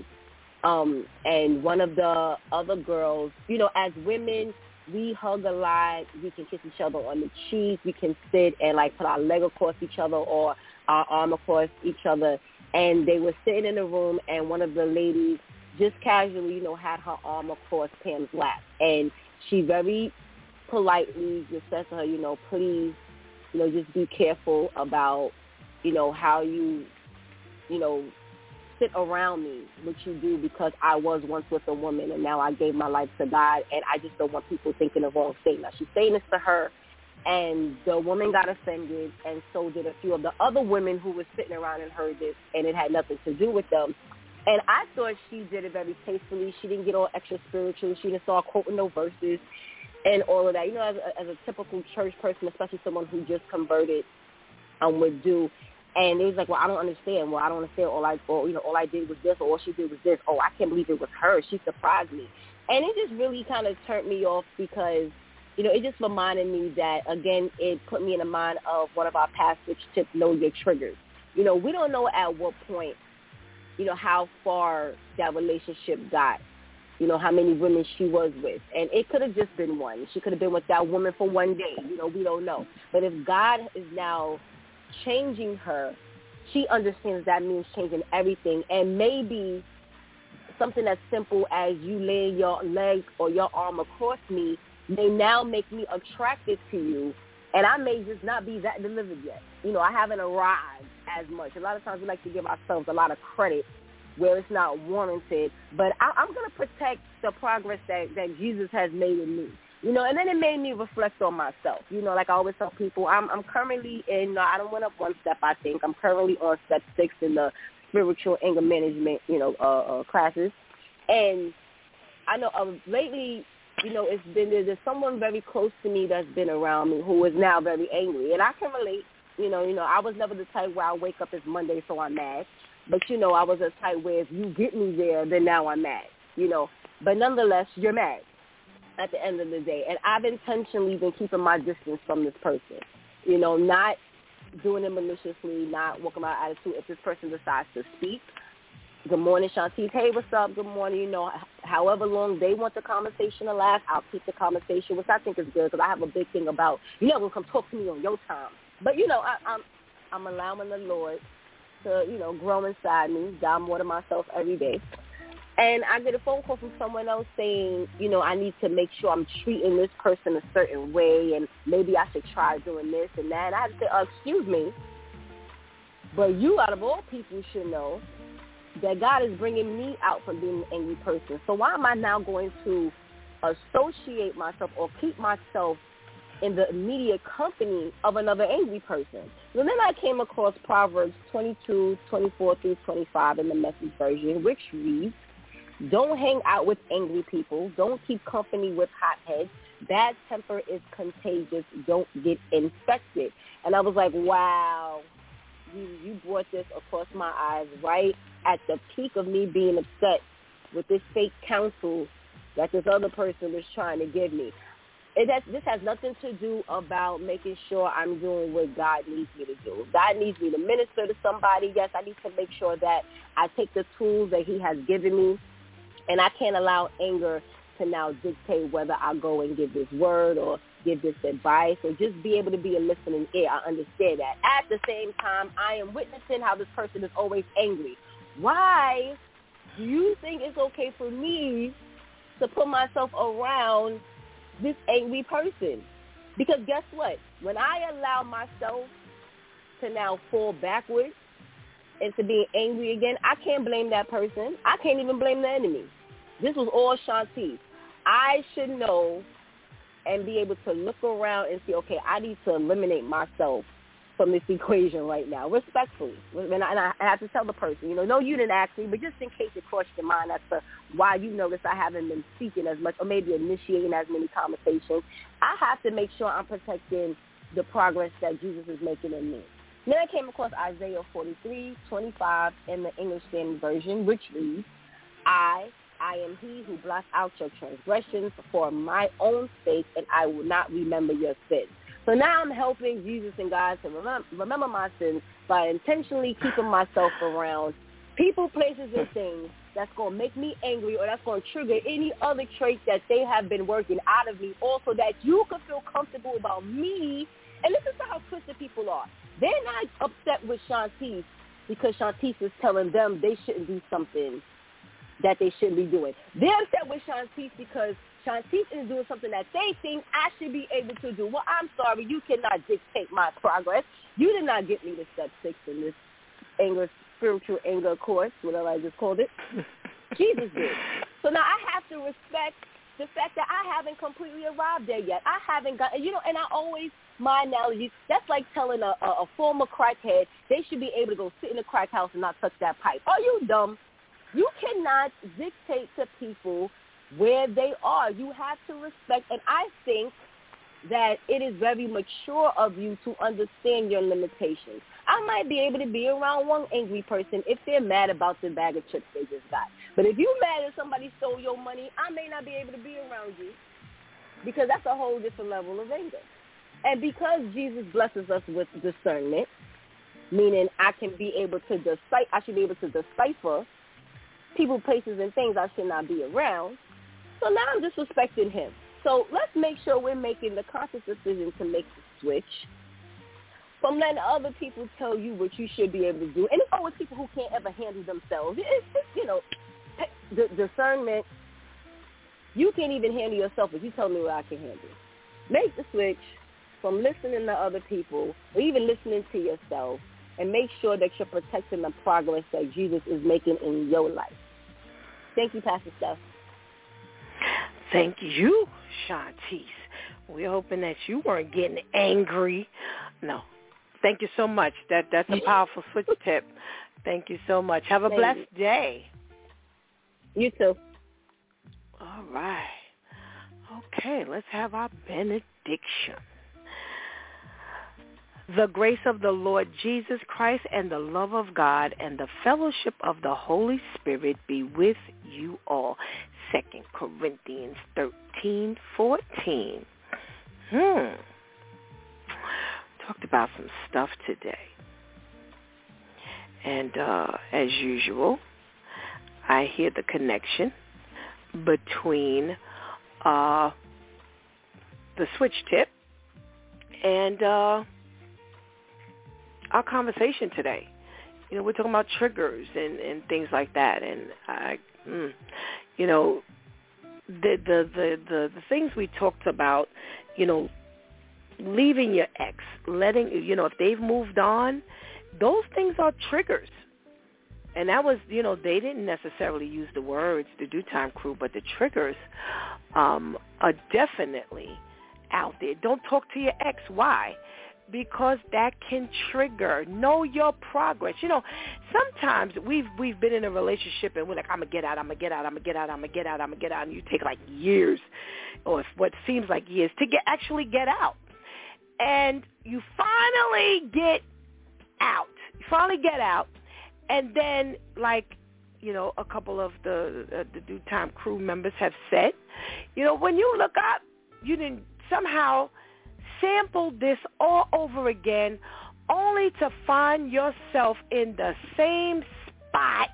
And one of the other girls, you know, as women, we hug a lot. We can kiss each other on the cheek. We can sit and, like, put our leg across each other or our arm across each other. And they were sitting in the room, and one of the ladies just casually, you know, had her arm across Pam's lap. And she very politely just said to her, you know, please, you know, just be careful about, you know, how you know, sit around me, which you do, because I was once with a woman and now I gave my life to God, and I just don't want people thinking the wrong thing. Now, she's saying this to her, and the woman got offended, and so did a few of the other women who were sitting around and heard this, and it had nothing to do with them. And I thought she did it very tastefully. She didn't get all extra spiritual. She didn't start quoting no verses and all of that. You know, as a typical church person, especially someone who just converted, would do. And it was like, well, I don't understand. Well, I don't understand. All I did was this, or all she did was this. Oh, I can't believe it was her. She surprised me. And it just really kind of turned me off because, you know, it just reminded me that, again, it put me in the mind of one of our pastors' tips, know your triggers. You know, we don't know at what point, you know, how far that relationship got, you know, how many women she was with. And it could have just been one. She could have been with that woman for one day. You know, we don't know. But if God is now changing her, she understands that means changing everything. And maybe something as simple as you laying your leg or your arm across me may now make me attracted to you, and I may just not be that delivered yet. You know, I haven't arrived as much. A lot of times we like to give ourselves a lot of credit where it's not warranted, but I'm going to protect the progress that Jesus has made in me. You know, and then it made me reflect on myself. You know, like I always tell people, I'm currently in, I don't went up one step, I think. I'm currently on step 6 in the spiritual anger management, you know, classes. And I know lately, you know, there's someone very close to me that's been around me who is now very angry. And I can relate. You know, I was never the type where I wake up, it's Monday, so I'm mad. But, you know, I was a type where if you get me there, then now I'm mad, you know. But nonetheless, you're mad at the end of the day. And I've intentionally been keeping my distance from this person, you know, not doing it maliciously, not walking my attitude. If this person decides to speak, good morning, Shantice. Hey, what's up? Good morning. You know, however long they want the conversation to last, I'll keep the conversation, which I think is good because I have a big thing about, you're not going to come talk to me on your time. But, you know, I'm allowing the Lord to, you know, grow inside me, God water myself every day. And I get a phone call from someone else saying, you know, I need to make sure I'm treating this person a certain way, and maybe I should try doing this and that. And I had to say, excuse me, but you, out of all people, should know that God is bringing me out from being an angry person. So why am I now going to associate myself or keep myself in the immediate company of another angry person? And then I came across Proverbs 22:24-25 in the Message version, which reads, don't hang out with angry people. Don't keep company with hotheads. Bad temper is contagious. Don't get infected. And I was like, wow, you brought this across my eyes right at the peak of me being upset with this fake counsel that this other person was trying to give me. This has nothing to do about making sure I'm doing what God needs me to do. God needs me to minister to somebody. Yes, I need to make sure that I take the tools that he has given me, and I can't allow anger to now dictate whether I go and give this word or give this advice or just be able to be a listening ear. I understand that. At the same time, I am witnessing how this person is always angry. Why do you think it's okay for me to put myself around this angry person? Because guess what? When I allow myself to now fall backwards into being angry again, I can't blame that person. I can't even blame the enemy. This was all Shantice. I should know and be able to look around and see, okay, I need to eliminate myself from this equation right now, respectfully. And I have to tell the person, you know, no, you didn't ask me, but just in case it crossed your mind as to why you notice I haven't been speaking as much or maybe initiating as many conversations, I have to make sure I'm protecting the progress that Jesus is making in me. Then I came across Isaiah 43:25 in the English Standard Version, which reads, I am he who blots out your transgressions for my own sake, and I will not remember your sins. So now I'm helping Jesus and God to remember my sins by intentionally keeping myself around people, places, and things that's going to make me angry or that's going to trigger any other trait that they have been working out of me, also that you can feel comfortable about me. And this is how twisted people are. They're not upset with Shantice because Shantice is telling them they shouldn't do something that they shouldn't be doing. They're upset with Shantice because Shantice is doing something that they think I should be able to do. Well, I'm sorry, you cannot dictate my progress. You did not get me to step 6 in this spiritual anger course, whatever I just called it. Jesus did. So now I have to respect the fact that I haven't completely arrived there yet. I haven't got, and I always, my analogy, that's like telling a former crackhead they should be able to go sit in a crack house and not touch that pipe. Are you dumb? You cannot dictate to people where they are. You have to respect, and I think that it is very mature of you to understand your limitations. I might be able to be around one angry person if they're mad about the bag of chips they just got. But if you're mad that somebody stole your money, I may not be able to be around you because that's a whole different level of anger. And because Jesus blesses us with discernment, meaning I can be able to I should be able to decipher people, places, and things I should not be around. So now I'm just respecting him. So let's make sure we're making the conscious decision to make the switch from letting other people tell you what you should be able to do. And it's always people who can't ever handle themselves. It's discernment. You can't even handle yourself if you tell me what I can handle. Make the switch from listening to other people or even listening to yourself, and make sure that you're protecting the progress that Jesus is making in your life. Thank you, Pastor Steph. Thank you, Shantice. We're hoping that you weren't getting angry. No. Thank you so much. That's a powerful switch tip. Thank you so much. Have a blessed day. You too. All right. Okay, let's have our benediction. The grace of the Lord Jesus Christ and the love of God and the fellowship of the Holy Spirit be with you all. 2 Corinthians 13:14. Talked about some stuff today. And as usual, I hear the connection between the switch tip and our conversation today. We're talking about triggers and things like that. And the things we talked about, leaving your ex, letting, if they've moved on, those things are triggers. And that was, they didn't necessarily use the words, the Due Time crew, but the triggers are definitely out there. Don't talk to your ex. Why? Because that can trigger. Know your progress. Sometimes we've been in a relationship and we're like, I'm going to get out, and you take like years or what seems like years to actually get out. And you finally get out. And then, a couple of the Due Time crew members have said, when you look up, you didn't somehow sample this all over again, only to find yourself in the same spot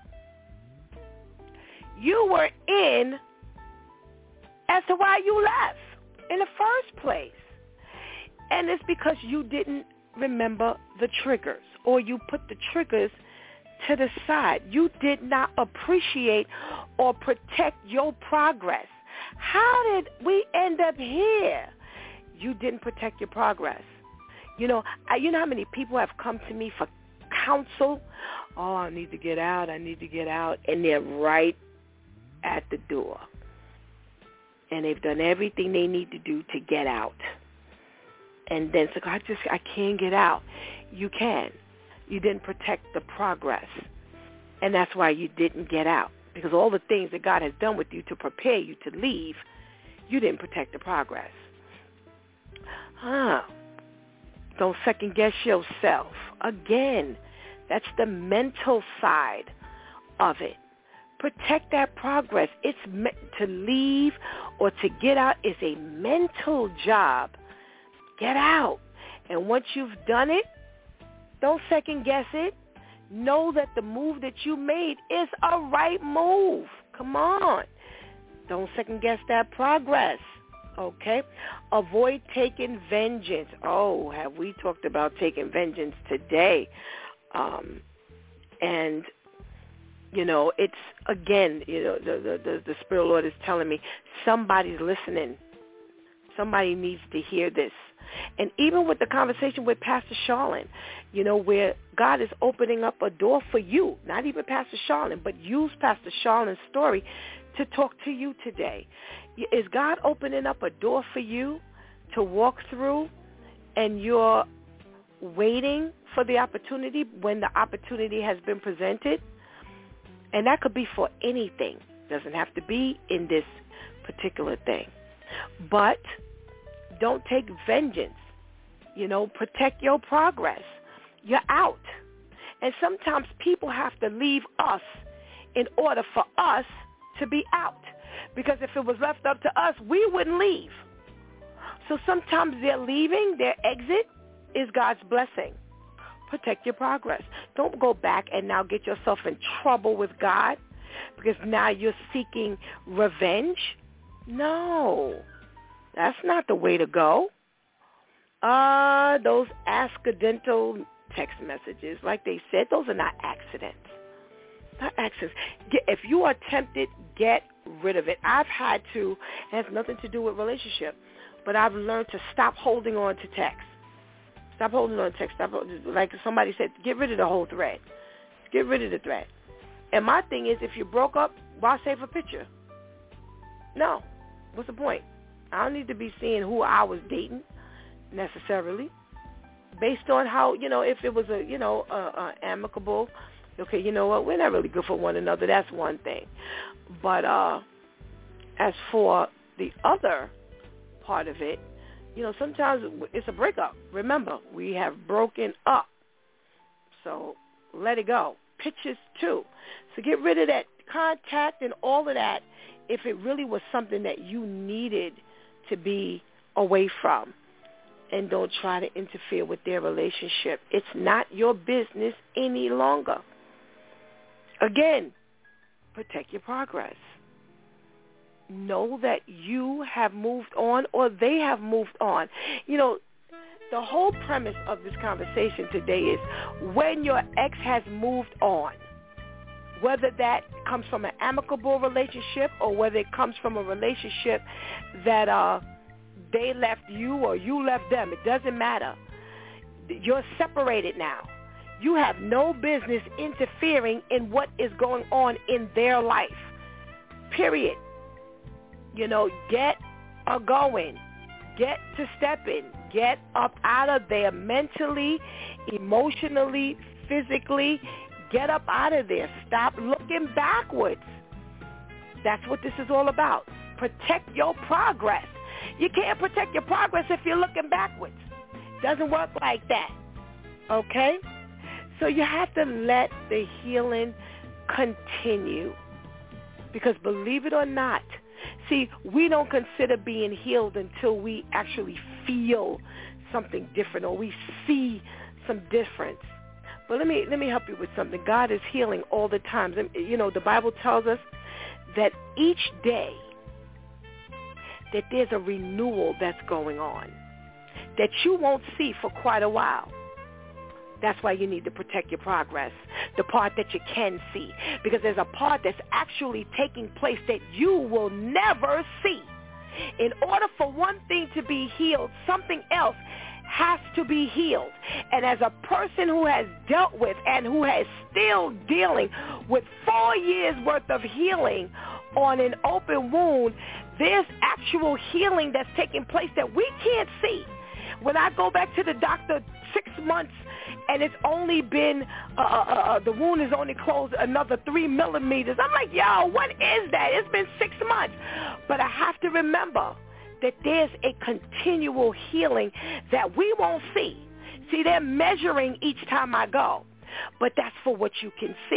you were in as to why you left in the first place. And it's because you didn't remember the triggers, or you put the triggers to the side. You did not appreciate or protect your progress. How did we end up here? You didn't protect your progress. You know how many people have come to me for counsel? Oh, I need to get out. And they're right at the door. And they've done everything they need to do to get out. And then it's like, I can't get out. You can. You didn't protect the progress. And that's why you didn't get out. Because all the things that God has done with you to prepare you to leave, you didn't protect the progress. Don't second guess yourself. Again, that's the mental side of it. Protect that progress. It's to leave or to get out is a mental job. Get out. And once you've done it, don't second guess it. Know that the move that you made is a right move. Come on. Don't second guess that progress. Okay? Avoid taking vengeance. Oh, have we talked about taking vengeance today? And, you know, it's, again, you know, the Spirit of the Lord is telling me somebody's listening. Somebody needs to hear this. And even with the conversation with Pastor Charlene, you know, where God is opening up a door for you, not even Pastor Charlene, but use Pastor Charlene's story to talk to you today. Is God opening up a door for you to walk through, and you're waiting for the opportunity when the opportunity has been presented? And that could be for anything. Doesn't have to be in this particular thing. But don't take vengeance. You know, protect your progress. You're out. And sometimes people have to leave us in order for us to be out. Because if it was left up to us, we wouldn't leave. So sometimes their leaving, their exit, is God's blessing. Protect your progress. Don't go back and now get yourself in trouble with God because now you're seeking revenge. No, that's not the way to go. Those accidental text messages, like they said, those are not accidents. Not accidents. If you are tempted, get rid of it. I've had to, it has nothing to do with relationship, but I've learned to stop holding on to text. Stop holding on to text. Like somebody said, get rid of the whole thread. Get rid of the thread. And my thing is, if you broke up, why save a picture? No. What's the point? I don't need to be seeing who I was dating necessarily based on how, you know, if it was a, you know, amicable, okay, you know what, we're not really good for one another. That's one thing. But as for the other part of it, you know, sometimes it's a breakup. Remember, we have broken up. So let it go. Pictures, too. So get rid of that contact and all of that if it really was something that you needed to be away from. And don't try to interfere with their relationship. It's not your business any longer. Again, protect your progress. Know that you have moved on or they have moved on. You know, the whole premise of this conversation today is when your ex has moved on, whether that comes from an amicable relationship or whether it comes from a relationship that they left you or you left them, it doesn't matter. You're separated now. You have no business interfering in what is going on in their life, period. You know, get going, get to stepping, get up out of there mentally, emotionally, physically. Get up out of there. Stop looking backwards. That's what this is all about. Protect your progress. You can't protect your progress if you're looking backwards. Doesn't work like that. Okay? So you have to let the healing continue. Because believe it or not, see, we don't consider being healed until we actually feel something different or we see some difference. But let me help you with something. God is healing all the time. You know, the Bible tells us that each day that there's a renewal that's going on that you won't see for quite a while. That's why you need to protect your progress, the part that you can see, because there's a part that's actually taking place that you will never see. In order for one thing to be healed, something else has to be healed. And as a person who has dealt with and who is still dealing with 4 years worth of healing on an open wound, there's actual healing that's taking place that we can't see. When I go back to the doctor 6 months and it's only been, the wound is only closed another 3 millimeters, I'm like, yo, what is that? It's been 6 months. But I have to remember that there's a continual healing that we won't see. See, they're measuring each time I go, but that's for what you can see.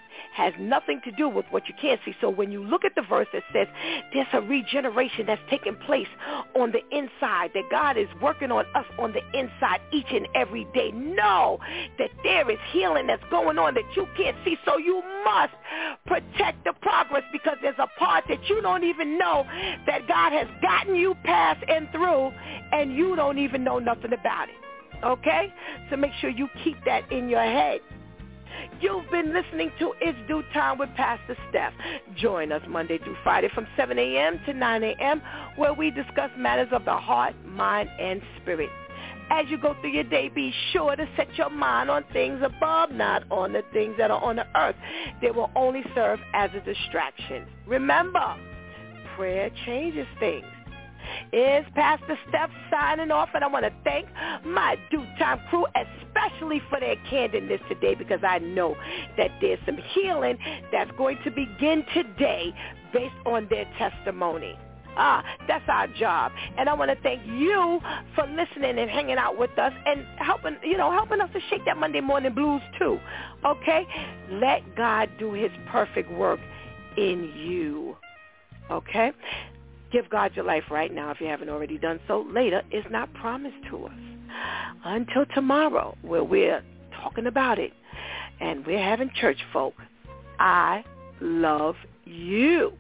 has nothing to do with what you can't see. So when you look at the verse that says there's a regeneration that's taking place on the inside, that God is working on us on the inside each and every day, know that there is healing that's going on that you can't see. So you must protect the progress, because there's a part that you don't even know that God has gotten you past and through, and you don't even know nothing about it. Okay? So make sure you keep that in your head. You've been listening to It's Due Time with Pastor Steph. Join us Monday through Friday from 7 a.m. to 9 a.m. where we discuss matters of the heart, mind, and spirit. As you go through your day, be sure to set your mind on things above, not on the things that are on the earth. They will only serve as a distraction. Remember, prayer changes things. It's Pastor Steph signing off, and I want to thank my Due Time crew, especially for their candidness today, because I know that there's some healing that's going to begin today based on their testimony. That's our job. And I want to thank you for listening and hanging out with us and helping us to shake that Monday morning blues too. Okay? Let God do his perfect work in you. Okay? Give God your life right now if you haven't already done so. Later is not promised to us. Until tomorrow, where we're talking about it and we're having church folk, I love you.